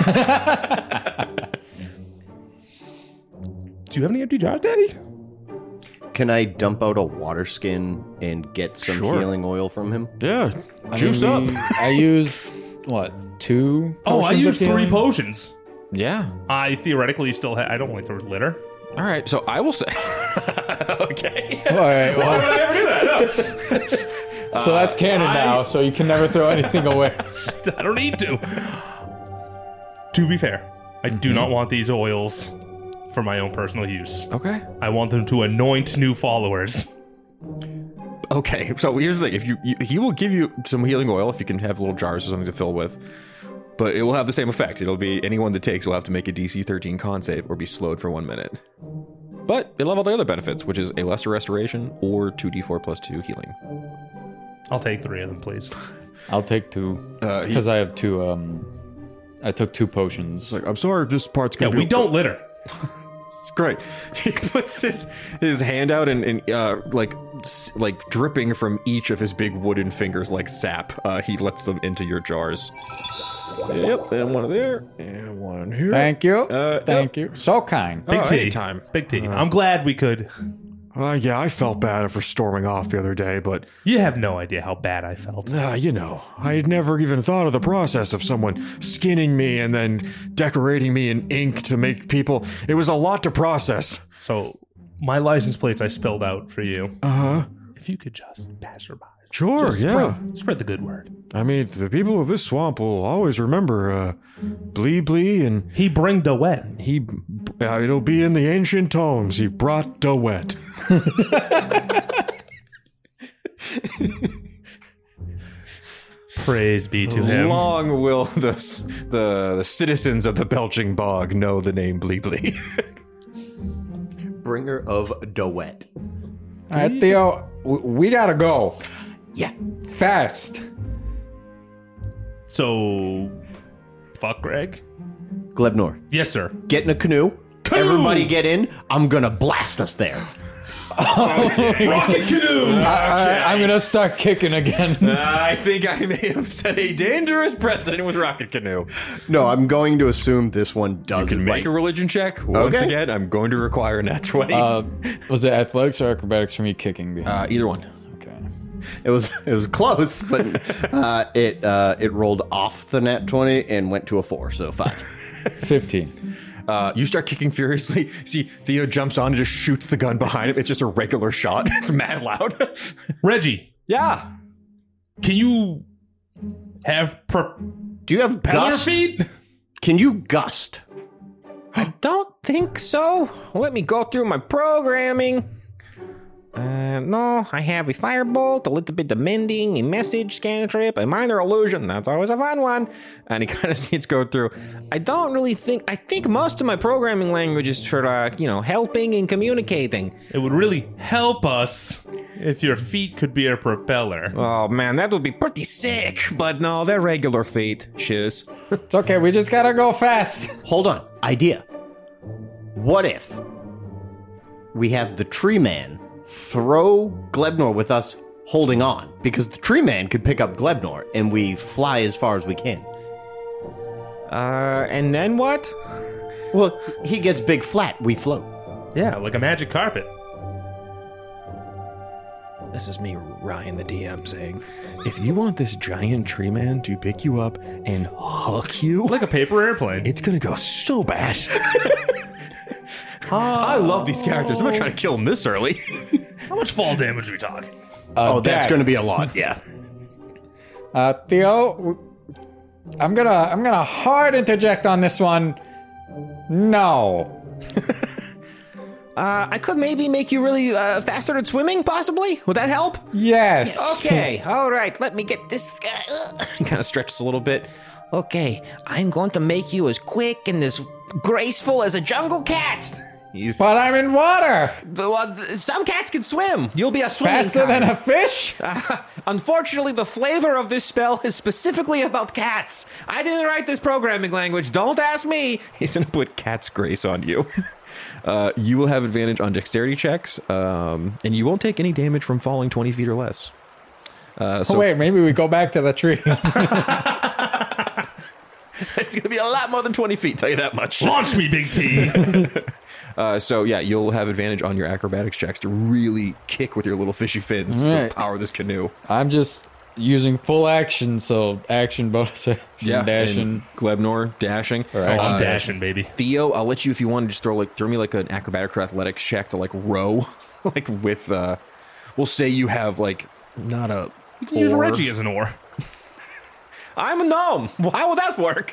Do you have any empty jars, Daddy? Can I dump out a water skin and get some Sure. healing oil from him? Yeah. I Juice mean, we- up. I used what two? Oh, I potions of used three healing? potions. Yeah. I theoretically still have. I don't like to litter. All right. So I will say. Okay. All right, well, Why would I ever do that? No. so that's canon I- now. So you can never throw anything away. I don't need to. To be fair, I do not want these oils for my own personal use. Okay. I want them to anoint new followers. Okay. So here's the thing: if you, you, he will give you some healing oil if you can have little jars or something to fill with, but it will have the same effect. It'll be anyone that takes will have to make a D C thirteen con save or be slowed for one minute. But it'll have all the other benefits, which is a lesser restoration or two d four plus two healing. I'll take three of them, please. I'll take two Uh, he- because I have two. Um, I took two potions. It's like, I'm sorry if this part's Yeah, gonna we be. don't litter. It's great. He puts his his hand out and, and uh, like s- like dripping from each of his big wooden fingers like sap. Uh, he lets them into your jars. Yep, and one there, and one here. Thank you. Uh, Thank you. So kind. Big Oh, T. anytime. Big T. I'm glad we could. Uh, yeah, I felt bad for storming off the other day, but You have no idea how bad I felt. uh, you know, I had never even thought of the process of someone skinning me and then decorating me in ink to make people. It was a lot to process. So, my license plates I spilled out for you. Uh huh. If you could just pass her by. Sure, Just yeah. Spread, spread the good word. I mean, the people of this swamp will always remember uh, Blee Blee, and He bring the wet. he. Uh, it'll be in the ancient tomes. He brought the wet. Praise be to him. Long will the, the the citizens of the Belching Bog know the name Blee Blee. Bringer of Dewet. All right, Theo, we, we gotta go Yeah. fast. So, fuck Greg? Glebnor, Yes, sir. get in a canoe. Canoe! Everybody get in. I'm gonna blast us there. Rocket canoe! I, I'm gonna start kicking again. I think I may have set a dangerous precedent with Rocket Canoe. No, I'm going to assume this one does You can it make right. a religion check. Once Okay. again, I'm going to require a nat twenty. Uh, was it athletics or acrobatics for me kicking behind? Uh, either one. Okay. It was it was close, but uh, it uh, it rolled off the nat twenty and went to a four, so five. fifteen. Uh, you start kicking furiously. See, Theo jumps on and just shoots the gun behind him. It's just a regular shot. It's mad loud. Reggie, Yeah. can you have per- Do you have Peddler gust? feet? Can you gust? I don't think so. Let me go through my programming. Uh, no, I have a firebolt, a little bit of mending, a message scan trip, a minor illusion. That's always a fun one. And he kind of sees go through. I don't really think. I think most of my programming language is for, uh, you know, helping and communicating. It would really help us if your feet could be a propeller. Oh man, that would be pretty sick. But no, they're regular feet shoes. It's okay. We just gotta go fast. Hold on. Idea. What if we have the tree man throw Glebnor with us holding on? Because the tree man could pick up Glebnor and we fly as far as we can. Uh, and then what? Well, he gets big flat, we float. Yeah, like a magic carpet. This is me, Ryan, the D M, saying, if you want this giant tree man to pick you up and hook you, Like a paper airplane. it's gonna go so bad. I love these characters. I'm not trying to kill them this early. How much fall damage are we talking? Oh, that's Death. going to be a lot, yeah. Uh, Theo, I'm gonna I'm gonna hard interject on this one. No. Uh, I could maybe make you really uh, faster at swimming, possibly? Would that help? Yes. Okay, all right, let me get this guy. Uh, he kind of stretches a little bit. Okay, I'm going to make you as quick and as graceful as a jungle cat. He's, But I'm in water. well, some cats can swim. You'll be a swimming Faster kind. than a fish? Unfortunately, the flavor of this spell is specifically about cats. I didn't write this programming language. Don't ask me. He's going to put cat's grace on you. Uh, you will have advantage on dexterity checks, um, and you won't take any damage from falling twenty feet or less. Uh, so Oh, wait, maybe we go back to the tree. it's going to be a lot more than twenty feet, tell you that much. Launch me, Big T. Uh, so, yeah, you'll have advantage on your acrobatics checks to really kick with your little fishy fins to Right. power this canoe. I'm just using full action, so action, bonus action, dashing. and Glebnor dashing. Or Oh, action. I'm dashing, baby. Theo, I'll let you if you want to just throw like throw me like an acrobatic or athletics check to like row, like with. uh We'll say you have like not a. You can use oar. Reggie as an oar. I'm a gnome. Well, how will that work?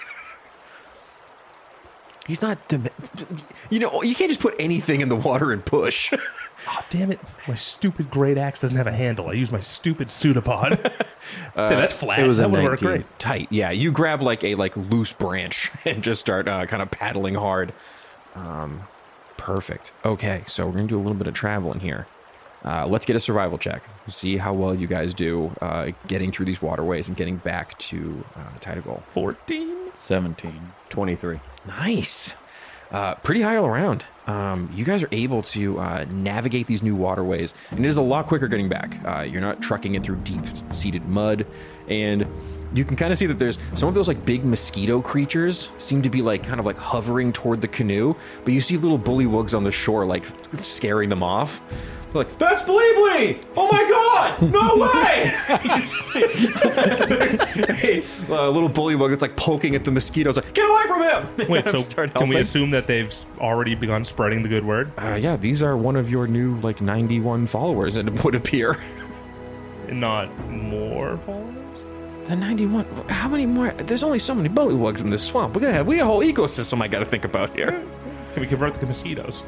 He's not. Dim- you know, you can't just put anything in the water and push. Oh, damn it. My stupid great axe doesn't have a handle. I use my stupid pseudopod. Say, that's flat. it was a that would work nineteen. great. Tight, yeah. You grab like a like loose branch and just start uh, kind of paddling hard. Um, perfect. Okay, so we're gonna do a little bit of traveling here. Uh, let's get a survival check. See how well you guys do uh, getting through these waterways and getting back to uh, Tidal. fourteen? seventeen. twenty-three. Nice. Uh, pretty high all around. Um, you guys are able to uh, navigate these new waterways, and it is a lot quicker getting back. Uh, you're not trucking it through deep-seated mud, and you can kind of see that there's some of those like big mosquito creatures seem to be like kind of like hovering toward the canoe, but you see little bullywugs on the shore like scaring them off. They're like, that's Bleebly! Oh my god! No way! You see- There's a uh, little bullywug that's like poking at the mosquitoes, like, get away from him! They Wait, kind of so start can we helping. assume that they've s- already begun spreading the good word? Uh, yeah, these are one of your new like ninety-one followers, and it would appear. And not more followers? The ninety-one. How many more? There's only so many bullywugs in this swamp. We're gonna have we got a whole ecosystem I got to think about here. Can we convert them to mosquitoes?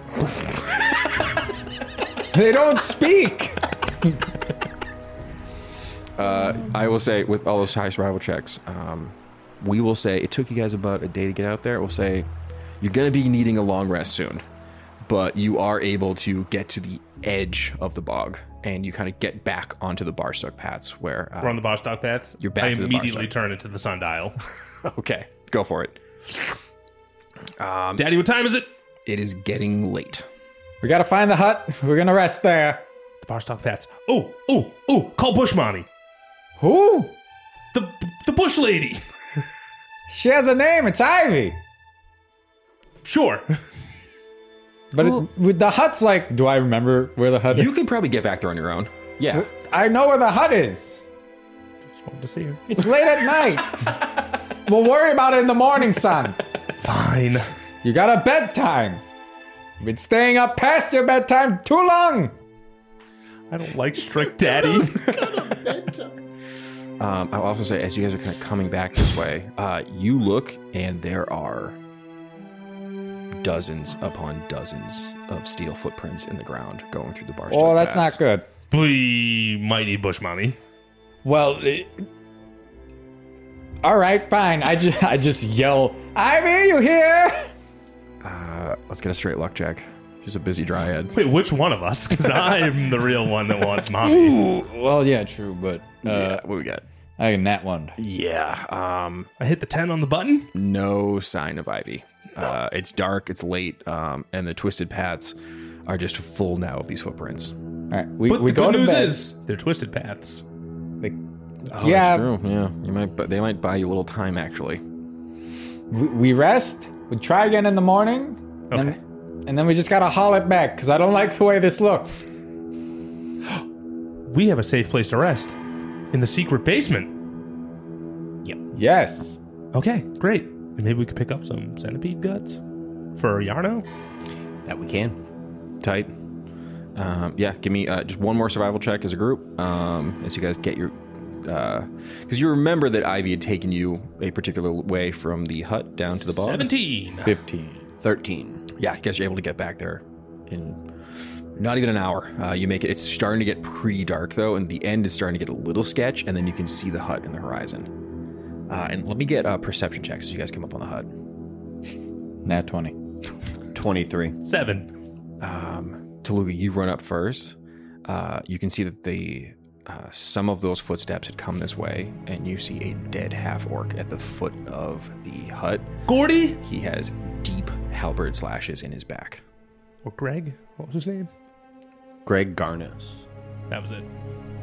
They don't speak. Uh, I will say with all those high survival checks, um, we will say it took you guys about a day to get out there. We'll say you're gonna be needing a long rest soon, but you are able to get to the edge of the bog, and you kind of get back onto the Barstock paths where. Uh, We're on the Bostock paths. You're back I to the immediately Bostock. turn it to the sundial. okay, go for it. Um, Daddy, what time is it? it is getting late. We gotta find the hut. We're gonna rest there. The Bostock paths. Oh, oh, oh! Call Bush Mommy. Who? The the Bush lady. She has a name. It's Ivy. Sure. But it, with the hut's like, do I remember where the hut is? You could probably get back there on your own. Yeah. I know where the hut is. Just wanted to see her. It's late at night. We'll worry about it in the morning, son. Fine. You got a bedtime. You've been staying up past your bedtime too long. I don't like strict daddy. Um, I'll also say, as you guys are kind of coming back this way, uh, you look and there are dozens upon dozens of steel footprints in the ground going through the bar. Oh, that's not good. We might need bush mommy. Well, it, all right, fine. I just, I just yell, Ivy, you here? Uh, let's get a straight luck check. She's a busy dryad. Wait, which one of us? Because I'm the real one that wants mommy. Ooh, well, yeah, true, but uh, yeah, what we got? I can that one. Yeah, um, I hit the ten on the button. no sign of Ivy. Uh, it's dark, it's late, um, and the twisted paths are just full now of these footprints. All right, we, But we the go good to news bed. is they're twisted paths. Like, Oh, yeah, that's true. Yeah, you might, but they might buy you a little time actually. we, we rest. We try again in the morning. Okay. And, and then we just gotta haul it back because I don't like the way this looks. We have a safe place to rest in the secret basement. Yes. Okay, great. And maybe we could pick up some centipede guts for Yarno. That we can. Tight. Um, yeah, give me uh, just one more survival check as a group, um, as you guys get your. Because you remember that Ivy had taken you a particular way from the hut down to the bog. Seventeen. fifteen. thirteen. Yeah, I guess you're able to get back there in not even an hour. Uh, you make it. It's starting to get pretty dark though, and the end is starting to get a little sketch, and then you can see the hut in the horizon. Uh, and let me get a perception check as you guys come up on the hut. Nat twenty. twenty-three. Seven. Um, Taluga, you run up first. Uh, you can see that the uh, some of those footsteps had come this way, and you see a dead half orc at the foot of the hut. Gordy? He has deep halberd slashes in his back. Or Greg? What was his name? Greg Garnis. That was it.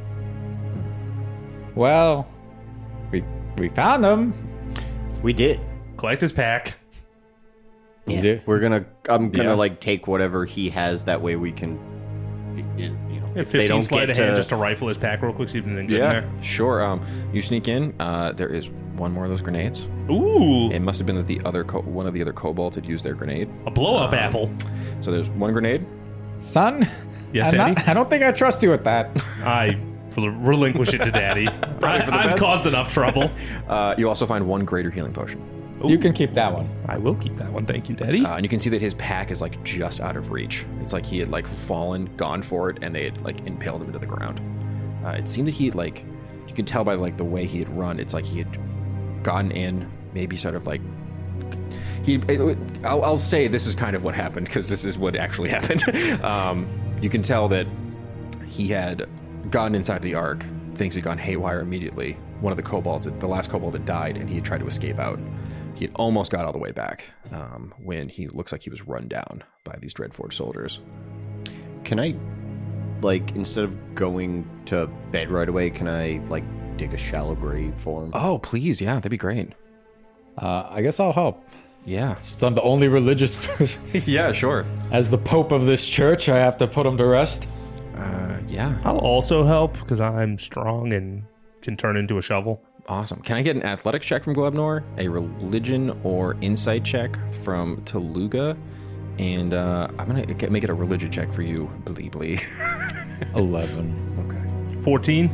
Well, we we found them. We did. Collect his pack. We did. We're gonna. I'm gonna Yeah. like take whatever he has. That way we can. You know, Yeah, if they fifteen don't sleight get of hand to, just to rifle his pack real quick, see if anything good in there. sure. Um, you sneak in. Uh, there is one more of those grenades. Ooh, It must have been that the other co- one of the other kobolds had used their grenade. a blow up Um, apple. So there's one grenade. Son, Yes, I'm Daddy? not, I don't think I trust you with that. I rel- relinquish it to Daddy. I, for the I've best. caused enough trouble. Uh, you also find one greater healing potion. You can keep that one. I will keep that one. Thank you, Daddy. Uh, and you can see that his pack is like just out of reach. It's like he had like fallen, gone for it, and they had like impaled him into the ground. Uh, it seemed that he had like, you can tell by like the way he had run. It's like he had gotten in, maybe sort of like he. I'll, I'll say this is kind of what happened because this is what actually happened. um, you can tell that he had gotten inside the ark. Things had gone haywire immediately. One of the kobolds, the last kobold had died, and he had tried to escape out. He had almost got all the way back um, when he looks like he was run down by these Dreadforge soldiers. Can I, like, instead of going to bed right away, can I like dig a shallow grave for him? Oh, please, yeah, that'd be great. Uh, I guess I'll help. Yeah, Since I'm the only religious person. yeah, sure. As the pope of this church, I have to put him to rest. Uh, yeah, I'll also help because I'm strong and can turn into a shovel. awesome. Can I get an athletics check from Glebnor, a religion or insight check from Taluga, and uh, I'm gonna get, make it a religion check for you, Blee Blee. eleven. Okay. fourteen.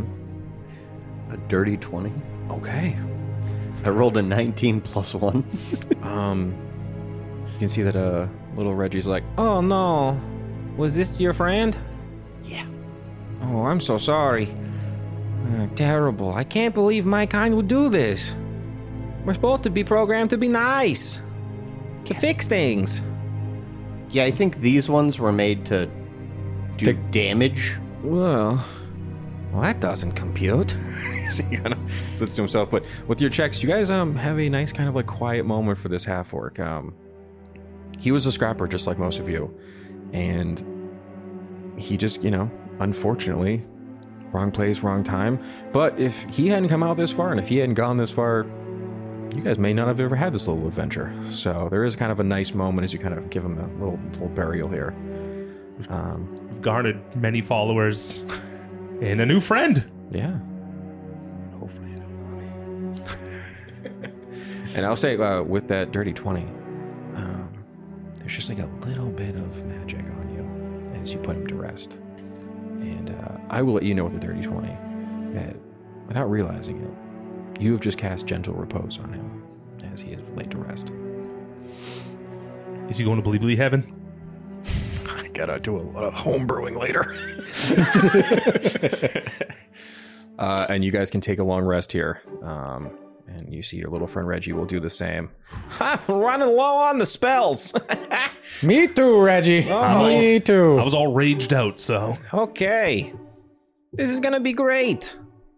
A dirty twenty. Okay. I rolled a nineteen plus one. Um, you can see that uh, little Reggie's like, "Oh no, was this your friend?" Yeah. Oh, I'm so sorry. Uh, terrible. I can't believe my kind would do this. We're supposed to be programmed to be nice, to fix things. Yeah, I think these ones were made to do Take- damage. Well, well, that doesn't compute. He kind of sits to himself. But with your checks, you guys um have a nice kind of like quiet moment for this half orc. Um, he was a scrapper just like most of you, and he just, you know, unfortunately, wrong place, wrong time. But if he hadn't come out this far, and if he hadn't gone this far, you guys may not have ever had this little adventure. So there is kind of a nice moment as you kind of give him a little little burial here. Um, We've garnered many followers and a new friend. yeah. Hopefully, I And I'll say, uh, with that dirty twenty, um, there's just like a little bit of magic on you as you put him to rest. And uh, I will let you know with the dirty twenty that without realizing it, you have just cast Gentle Repose on him as he is laid to rest. Is he going to Bleebly Heaven? I gotta do a lot of home brewing later. uh, and you guys can take a long rest here. Um, and you see your little friend Reggie will do the same. I'm running low on the spells. Me too, Reggie. Oh. Me too. I was all raged out, so. Okay. This is gonna be great.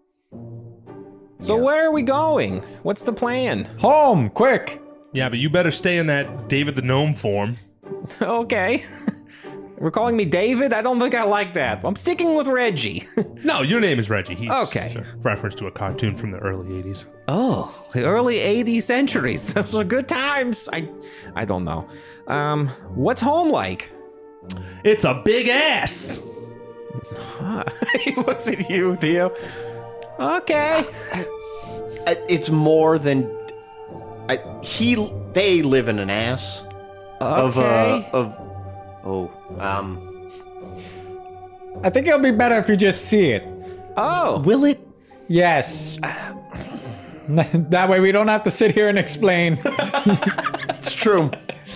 So where are we going? What's the plan? Home, quick. Yeah, but you better stay in that David the Gnome form. Okay. We're calling me David? I don't think I like that. I'm sticking with Reggie. No, your name is Reggie. He's Okay. it's a reference to a cartoon from the early eighties. Oh, the early eighties centuries. Those were good times. I I don't know. Um, what's home like? It's a big ass! He looks at you, Theo. Okay. Uh, It's more than I, he. They live in an ass of uh, Okay. of oh um. I think it'll be better if you just see it. Oh. Will it? Yes. That way we don't have to sit here and explain. It's true.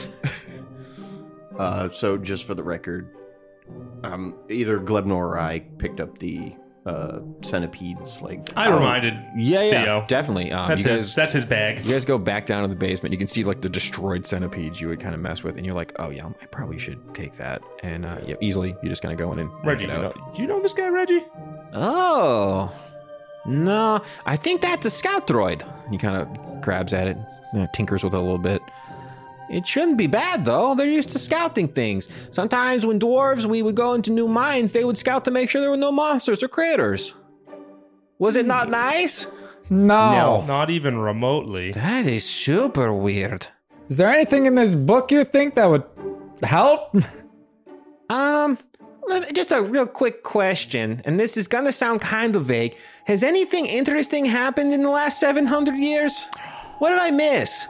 uh, so just for the record, um, either Glebnor or I picked up the uh centipedes. Like I reminded Yeah, yeah, Theo. definitely. Um, That's you his guys, that's his bag. you guys go back down to the basement. You can see like the destroyed centipedes you would kind of mess with, and you're like, oh yeah, I probably should take that. And uh, yeah, easily you just kind of go in and Reggie, knock you it out. know, you know this guy, Reggie? Oh, no, I think that's a scout droid. He kind of grabs at it, you know, tinkers with it a little bit. It shouldn't be bad, though. They're used to scouting things. Sometimes when dwarves, we would go into new mines, they would scout to make sure there were no monsters or critters. Was it not nice? No. Not even remotely. That is super weird. Is there anything in this book you think that would help? Um, let me- just a real quick question, and this is gonna sound kind of vague. Has anything interesting happened in the last seven hundred years? What did I miss?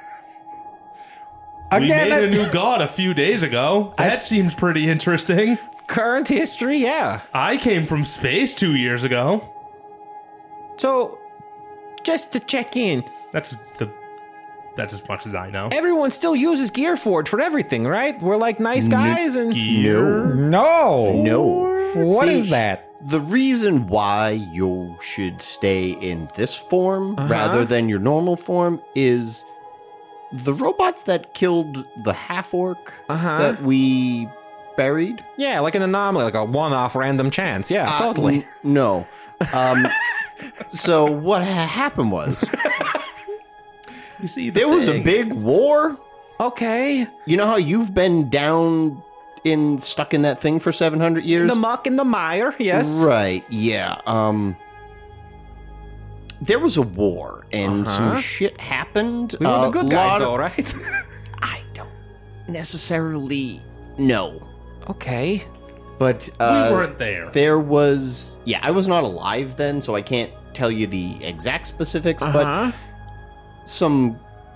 We Again, made I- a new god a few days ago. That seems pretty interesting. Current history, yeah. I came from space two years ago. So, just to check in, That's the. That's as much as I know. everyone still uses Gearforge for everything, right? We're like nice guys and... Gear. No. No. What See, is that? The reason why you should stay in this form Uh-huh. rather than your normal form is the robots that killed the half orc Uh-huh. that we buried. Yeah, like an anomaly, like a one-off random chance. Yeah, Uh, totally. n- no. Um, so what ha- happened was You see, the there was a thing- big war. Okay. You know how you've been down in stuck in that thing for seven hundred years? The muck and the mire, yes. Right, yeah. Um there was a war and Uh-huh. some shit happened. We were Uh, the good guys, lot though, of- right? I don't necessarily know. Okay. But uh we weren't there. there was yeah, I was not alive then, so I can't tell you the exact specifics, but Uh-huh. some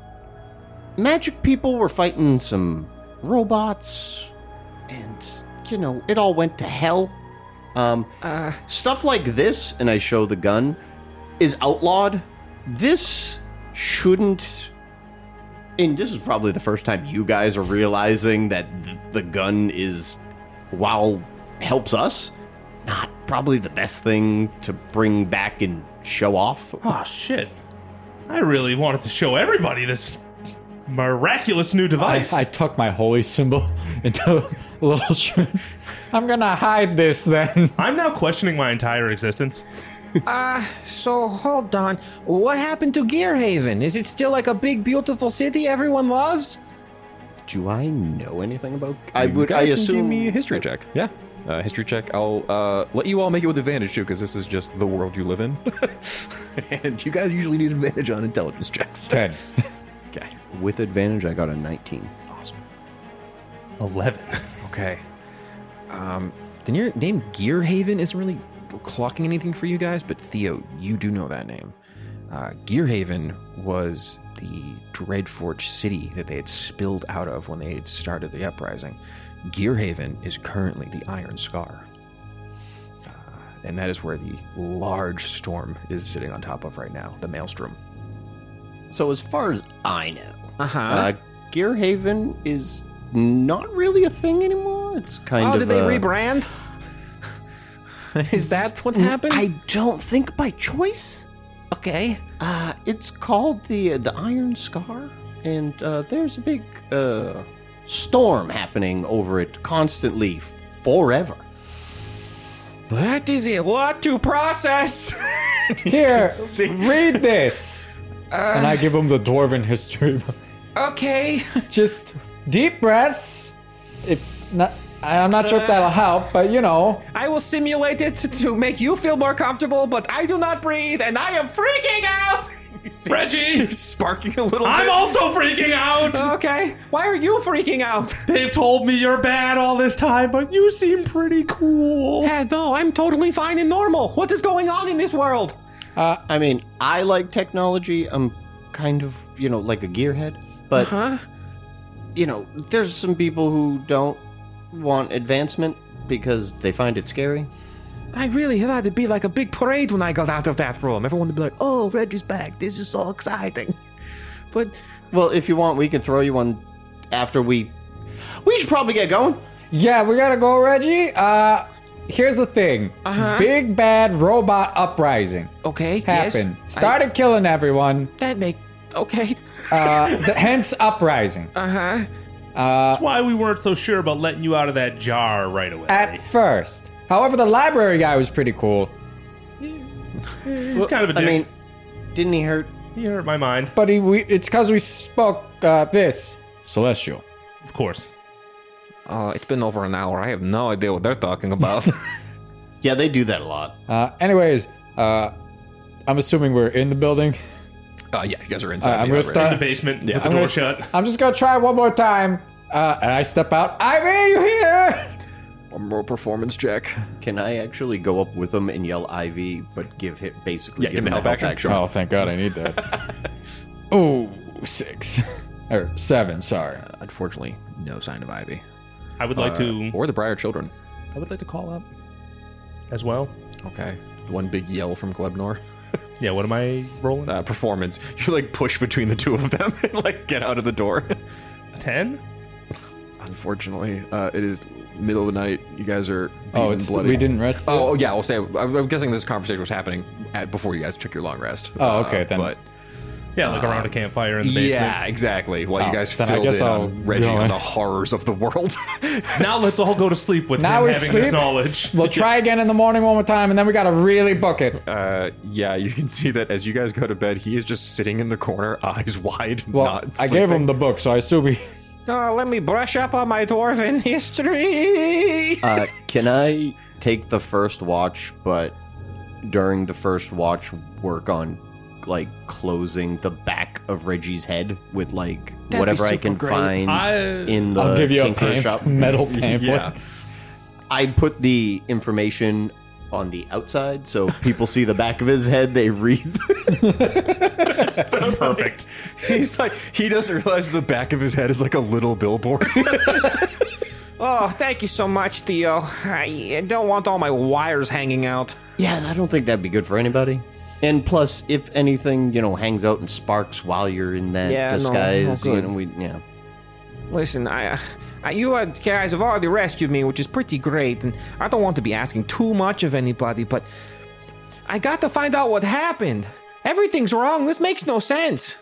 magic people were fighting some robots, and you know it all went to hell. Um, Uh, stuff like this, and I show the gun, is outlawed. This shouldn't. And this is probably the first time you guys are realizing that th- the gun is, while helps us, not probably the best thing to bring back and show off. Oh shit! I really wanted to show everybody this miraculous new I, device. I tuck my holy symbol into a little shirt. I'm gonna hide this then. I'm now questioning my entire existence. uh, so hold on. What happened to Gearhaven? Is it still like a big, beautiful city everyone loves? Do I know anything about? I You would. I guys can assume. give me a history check. Yeah. Uh, history check. I'll uh, let you all make it with advantage too, because this is just the world you live in, and you guys usually need advantage on intelligence checks. Ten. Okay. With advantage, I got a nineteen. Awesome. Eleven. Okay. Um, then your name Gearhaven isn't really clocking anything for you guys, but Theo, you do know that name. Uh, Gearhaven was the Dreadforge city that they had spilled out of when they had started the uprising. Gearhaven is currently the Iron Scar. Uh, and that is where the large storm is sitting on top of right now, the Maelstrom. So as far as I know, Uh-huh. uh, Gearhaven is not really a thing anymore. It's kind Oh, of did they uh, rebrand? Is that what happened? I don't think by choice. Okay. Uh, it's called the the Iron Scar, and uh, there's a big uh, storm happening over it constantly, forever. That is a lot to process. Here, See? read this. and I give him the dwarven history. Okay. Just deep breaths. If not, I'm not sure if that'll help, but you know. I will simulate it to make you feel more comfortable, but I do not breathe, and I am freaking out. You see Reggie! he's sparking a little I'm bit. also freaking out! Okay. Why are you freaking out? They've told me you're bad all this time, but you seem pretty cool. Yeah, no, I'm totally fine and normal. What is going on in this world? I mean, I like technology. I'm kind of, you know, like a gearhead. But, Huh? you know, there's some people who don't want advancement because they find it scary. I really thought it'd be like a big parade when I got out of that room. Everyone would be like, oh, Reggie's back. This is so exciting. But Well, if you want, we can throw you one after we... We should probably get going. Yeah, we gotta go, Reggie. Uh, here's the thing. Uh-huh. Big bad robot uprising okay, happened. yes. Started killing everyone. I, that make okay. Uh, the, hence uprising. Uh-huh. That's why we weren't so sure about letting you out of that jar right away. At first. However, the library guy was pretty cool. He's kind of a I dick. mean, didn't he hurt? He hurt my mind. But he, we, it's because we spoke uh, this. Celestial. Of course. Uh, it's been over an hour. I have no idea what they're talking about. Yeah, they do that a lot. Uh, anyways, uh, I'm assuming we're in the building. uh, yeah, you guys are inside. Uh, I'm the gonna elevator. In start- the basement Yeah. with the I'm door gonna- shut. I'm just gonna try one more time. Uh, and I step out. Ivy, you here? One more performance check. Can I actually go up with him and yell Ivy, but give him basically Yeah, give give him him the help help action. action? Oh, thank God, I need that. Oh, six. Or seven, sorry. Unfortunately, no sign of Ivy I would like Uh, to. or the Briar children. I would like to call up as well. Okay, one big yell from Glebnor. Yeah. What am I rolling? Uh, performance. You like push between the two of them and like get out of the door. A ten. Unfortunately, uh, it is middle of the night. You guys are beaten Oh, it's bloody. we didn't rest. Oh, oh, yeah. I'll say. I'm I'm guessing this conversation was happening at, before you guys took your long rest. Oh, okay, Uh, then. But Yeah, like around a campfire in the basement. yeah, exactly. While Oh, you guys then I filled guess in I'll on Reggie go on in. the horrors of the world. Now let's all go to sleep with Now him we having sleep? this knowledge. We'll try again in the morning one more time, and then we gotta really book it. uh, yeah, you can see that as you guys go to bed, he is just sitting in the corner, eyes wide, Well, not I gave him the book, so I assume he. Oh, let me brush up on my dwarven history. Uh, can I take the first watch, but during the first watch, work on like closing the back of Reggie's head with like be whatever I super can great. find I- in the I'll give you a tinker pamp- shop? metal pamphlet. yeah. I put the information on the outside, so people see the back of his head. They read. So perfect. He's like, he doesn't realize the back of his head is like a little billboard. Oh, thank you so much, Theo. I don't want all my wires hanging out. Yeah, I don't think that'd be good for anybody. And plus, if anything, you know, hangs out and sparks while you're in that Yeah, no, disguise, no you good. know, we yeah. Listen, I, I, you uh, guys have already rescued me, which is pretty great, and I don't want to be asking too much of anybody, but I got to find out what happened. Everything's wrong. This makes no sense.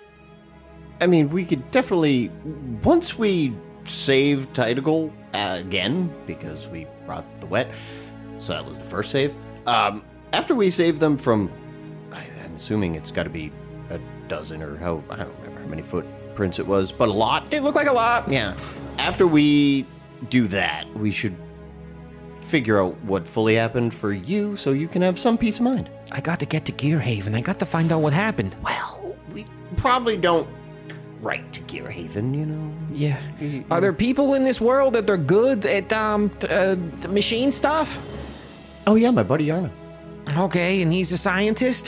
I mean, we could definitely once we save Tidagal uh, again because we brought the wet, so that was the first save. Um, after we save them from, I, I'm assuming it's got to be a dozen or how I don't remember how many footprints it was, but a lot. It looked like a lot. Yeah. After we do that, we should figure out what fully happened for you so you can have some peace of mind. I got to get to Gearhaven. I got to find out what happened. Well, we probably don't write to Gearhaven, you know? Yeah. You- Are there people in this world that are good at um t- uh, t- machine stuff? Oh, yeah, my buddy Yarna. Okay, and he's a scientist.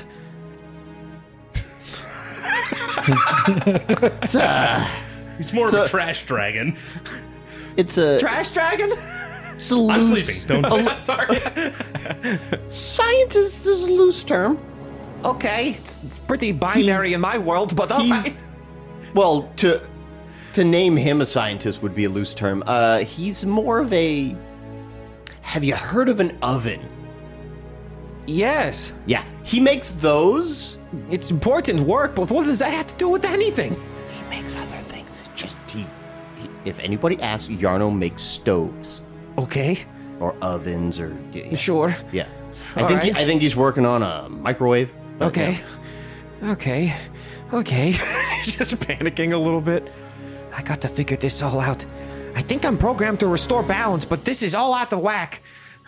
It's, uh, He's more So- of a trash dragon. it's a. Trash dragon. It's a I'm loose- sleeping. Don't. Sorry. Scientist is a loose term. Okay, it's, it's pretty binary in my world, but all He's- right. Well, to to name him a scientist would be a loose term. Uh, he's more of a. Have you heard of an oven? Yes, Yeah, he makes those. it's important work, but what does that have to do with anything? He makes other things. It just he, he. If anybody asks, Yarno makes stoves Okay, or ovens or. Yeah. sure. Yeah. I All think he, right. I think he's working on a microwave. but Okay. Okay. Okay. He's just panicking a little bit. I got to figure this all out. I think I'm programmed to restore balance, but this is all out of whack.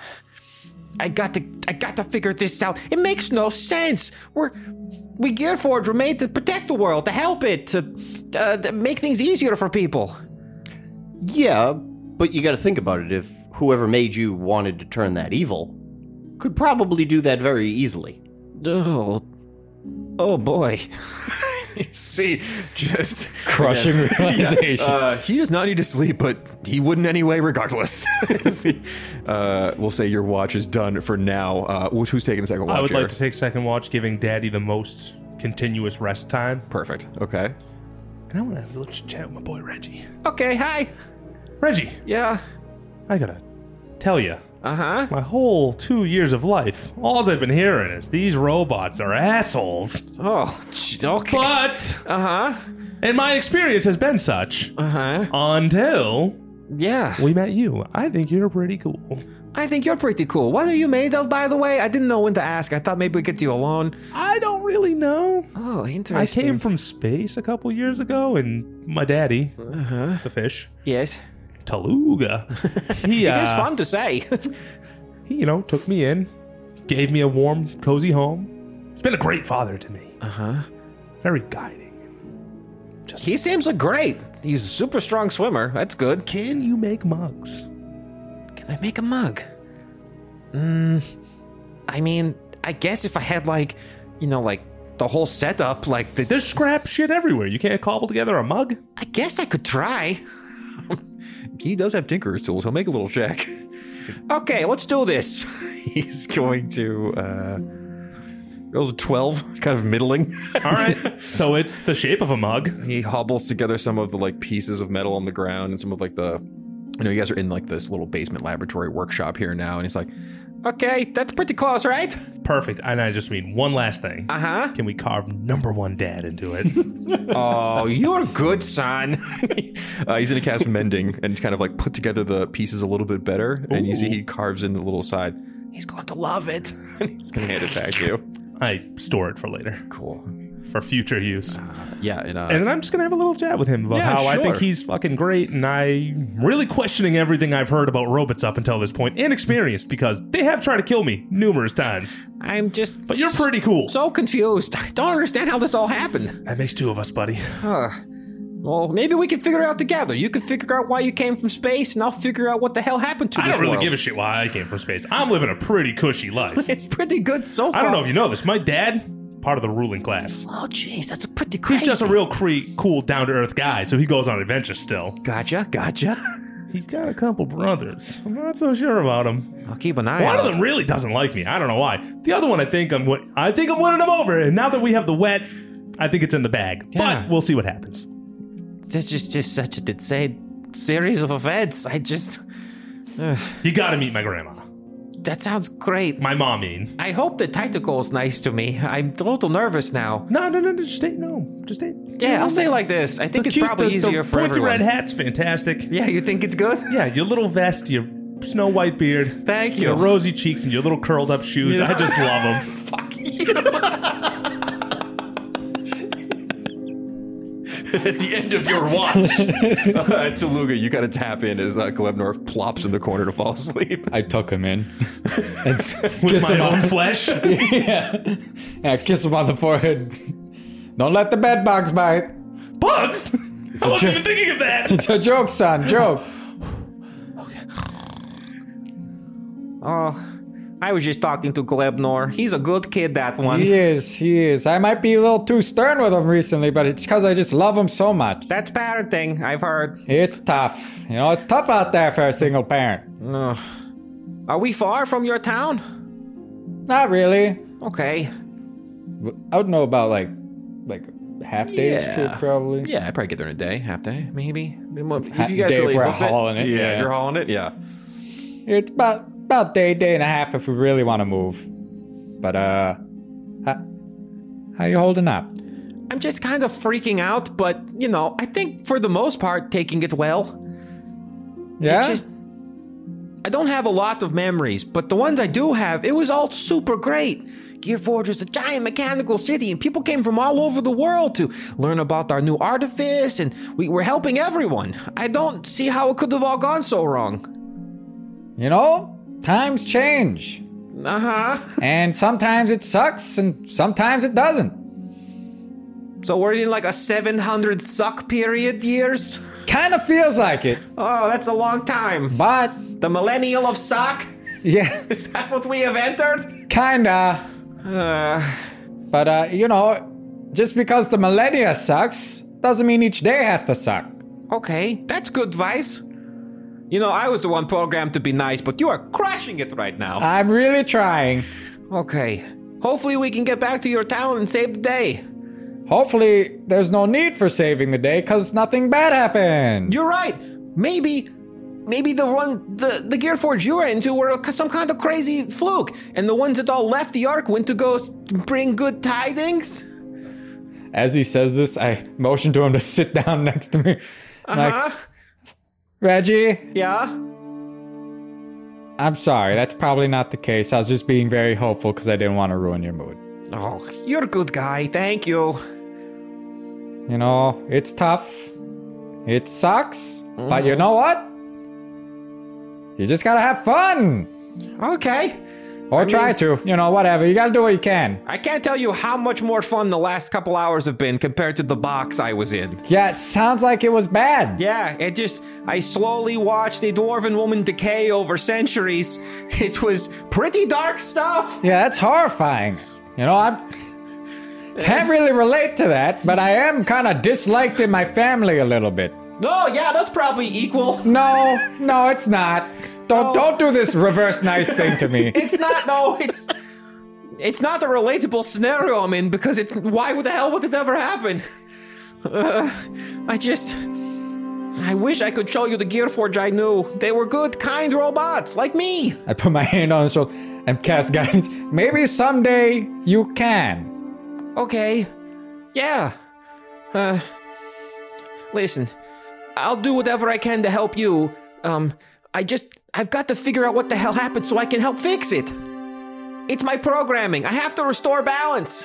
I got to I got to figure this out. It makes no sense. We're we Gearforge were made to protect the world, to help it, to, uh, to make things easier for people. Yeah, but you got to think about it. If whoever made you wanted to turn that evil, could probably do that very easily. Oh, oh boy. See, just Crushing realization. Uh, he does not need to sleep, but he wouldn't anyway, regardless. See, uh, we'll say your watch is done for now. Uh, who's who's taking the second watch? I would here? like to take second watch, giving Daddy the most continuous rest time. Perfect. Okay. And I want to have a little chat with my boy Reggie. Okay. Hi. Reggie, Yeah. I gotta tell you, Uh huh. my whole two years of life, all I've been hearing is these robots are assholes. Oh. geez, Okay. But, Uh huh. and my experience has been such Uh huh. until Yeah. we met you. I think you're pretty cool. I think you're pretty cool. What are you made of, by the way? I didn't know when to ask. I thought maybe we'd get you alone. I don't really know. Oh, I interesting. came from space a couple years ago, and my daddy, the fish, Yes. Taluga, he, It is uh, fun to say. he, you know, took me in, gave me a warm, cozy home. He's been a great father to me. Uh huh. Very guiding. He seems like great. He's a super strong swimmer. That's good. Can you make mugs? Can I make a mug? Mm, I mean, I guess if I had like, you know, like the whole setup, like the, There's scrap shit everywhere. You can't cobble together a mug? I guess I could try. He does have tinkerer's tools. He'll make a little check. Okay, let's do this. He's going to. uh Those are twelve, kind of middling. All right. So it's the shape of a mug. He hobbles together some of the like pieces of metal on the ground and some of like the, you know, you guys are in like this little basement laboratory workshop here now, and he's like, okay, that's pretty close, right? Perfect. And I just mean one last thing. Uh huh. Can we carve number one dad into it? Oh, you're good, son. uh, he's gonna cast mending and kind of like put together the pieces a little bit better, and you see Ooh. he carves in the little side. He's going to love it. He's gonna hand it back to you. I store it for later, Cool. for future use. Yeah, and uh, And then I'm just going to have a little chat with him about Yeah, how I think sure. he's fucking great, and I'm really questioning everything I've heard about robots up until this point, and experienced, because they have tried to kill me numerous times. I'm just. But you're pretty cool. so confused. I don't understand how this all happened. That makes two of us, buddy. Huh. Well, maybe we can figure it out together. You can figure out why you came from space, and I'll figure out what the hell happened to I this don't really world. give a shit why I came from space. I'm living a pretty cushy life. It's pretty good so far. I don't know if you know this. My dad, part of the ruling class. Oh, jeez, that's pretty crazy. He's just a real cre- cool, down-to-earth guy, so he goes on adventures still. Gotcha, gotcha. He's got a couple brothers. I'm not so sure about him. I'll keep an eye One out. of them really doesn't like me. I don't know why. The other one, I think I'm win- I think I'm winning him over. And now that we have the wet, I think it's in the bag. Yeah. But we'll see what happens. That's just, just such a insane series of events. I just. You got to meet my grandma. That sounds great. My mom, mean. I hope the tactical is nice to me. I'm a little nervous now. No, no, no, no. Just stay. No, just stay. Yeah, I'll say it like this. I think The it's cute- probably the- easier the for pointy everyone. red hat's fantastic. Yeah, you think it's good? Yeah, your little vest, your snow white beard. Thank you. Your rosy cheeks and your little curled up shoes. Yeah. I just love them. Fuck you. At the end of your watch, uh, Taluga, you gotta tap in as uh, Glebnor plops in the corner to fall asleep. I tuck him in. With Kiss my him own on, flesh. yeah. yeah, kiss him on the forehead. Don't let the bed bugs bite. Bugs? I wasn't joke. even thinking of that. It's a joke, son, joke. Oh, I was just talking to Glebnor. He's a good kid, that one. He is, he is. I might be a little too stern with him recently, but it's because I just love him so much. That's parenting, I've heard. It's tough. You know, it's tough out there for a single parent. Uh, are we far from your town? Not really. Okay. I would know about like like half days Yeah. trip probably. Yeah, I'd probably get there in a day, half day, maybe. If Ha- you guys day really if we're hoof it. hauling it, Yeah, yeah. if you're hauling it, yeah. It's about about day day and a half if we really want to move. But uh, how, how you holding up? I'm just kind of freaking out, but, you know, I think for the most part, taking it well. Yeah. It's just, I don't have a lot of memories, but the ones I do have, it was all super great. Gearforge was a giant mechanical city, and people came from all over the world to learn about our new artifice, and we were helping everyone. I don't see how it could have all gone so wrong. You know, times change. Uh-huh. And sometimes it sucks and sometimes it doesn't. So we're in like a seven hundred suck period years? Kind of feels like it. Oh, that's a long time. But, The millennial of suck? yeah, Is that what we have entered? kinda. Uh, But, uh, you know, just because the millennia sucks doesn't mean each day has to suck. okay, that's good advice. You know, I was the one programmed to be nice, but you are crushing it right now. I'm really trying. Okay. Hopefully we can get back to your town and save the day. Hopefully, there's no need for saving the day because nothing bad happened. You're right. Maybe, maybe the one, the, the Gearforge you were into were some kind of crazy fluke, and the ones that all left the Ark went to go s- bring good tidings? As he says this, I motion to him to sit down next to me. Like, Huh? Reggie, Yeah? I'm sorry. That's probably not the case. I was just being very hopeful because I didn't want to ruin your mood. Oh, you're a good guy. Thank you. You know, it's tough. It sucks. But you know what? You just gotta have fun. Okay. Or try to. You know, whatever. You gotta do what you can. I can't tell you how much more fun the last couple hours have been compared to the box I was in. Yeah, it sounds like it was bad. Yeah, it just, I slowly watched a dwarven woman decay over centuries. It was pretty dark stuff. Yeah, that's horrifying. You know, I can't really relate to that, but I am kind of disliked in my family a little bit. No, yeah, that's probably equal. No, no, it's not. Don't No. don't do this reverse nice thing to me. It's not, no, it's, it's not a relatable scenario I'm in because it's, why the hell would it ever happen? Uh, I just, I wish I could show you the Gearforge I knew. They were good, kind robots, like me. I put my hand on his shoulder and cast guidance. Maybe someday you can. Okay. Yeah. Uh, listen, I'll do whatever I can to help you. Um, I just, I've got to figure out what the hell happened so I can help fix it. It's my programming. I have to restore balance.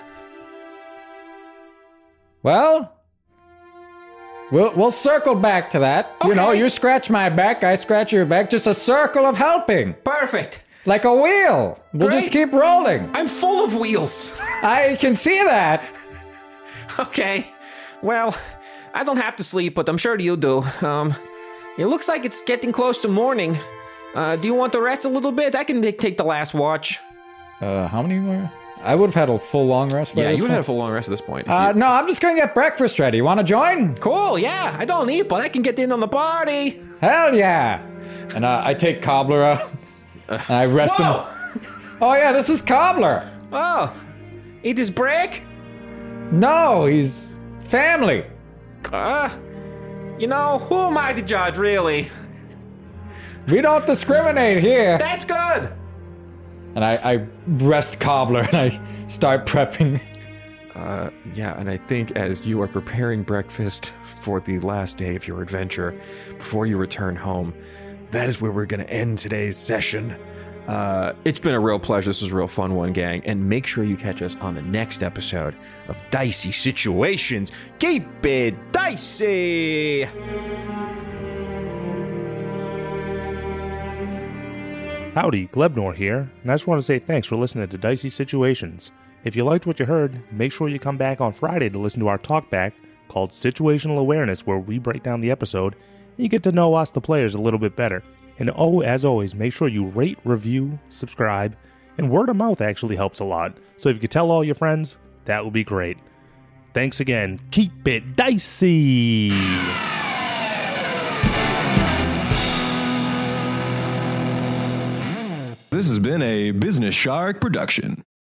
Well, we'll we'll circle back to that. You know, Okay. you scratch my back, I scratch your back. Just a circle of helping, Perfect. like a wheel. We'll just Great. keep rolling. I'm full of wheels. I can see that. Okay. Well, I don't have to sleep, but I'm sure you do. Um, it looks like it's getting close to morning. Uh, do you want to rest a little bit? I can make, take the last watch. Uh, how many more? I would have had a full long rest. By Yeah, this you would point. have a full long rest at this point. if Uh, you- no, I'm just gonna get breakfast ready. Want to join? Cool, yeah. I don't eat, but I can get in on the party. Hell yeah! And uh, I take Cobbler out. And I rest Whoa! him. Oh yeah, this is Cobbler. Oh, eat his break? No, he's family. Uh, you know, who am I to judge, really? We don't discriminate here. That's good. And I, I rest Cobbler and I start prepping. Uh, yeah, and I think as you are preparing breakfast for the last day of your adventure, before you return home, that is where we're going to end today's session. Uh, it's been a real pleasure. This was a real fun one, gang. And make sure you catch us on the next episode of Dicey Situations. Keep it dicey! Howdy, Glebnor here, and I just want to say thanks for listening to Dicey Situations. If you liked what you heard, make sure you come back on Friday to listen to our talkback called Situational Awareness, where we break down the episode and you get to know us, the players, a little bit better. And oh, as always, make sure you rate, review, subscribe, and word of mouth actually helps a lot. So if you could tell all your friends, that would be great. Thanks again. Keep it dicey! This has been a Business Shark production.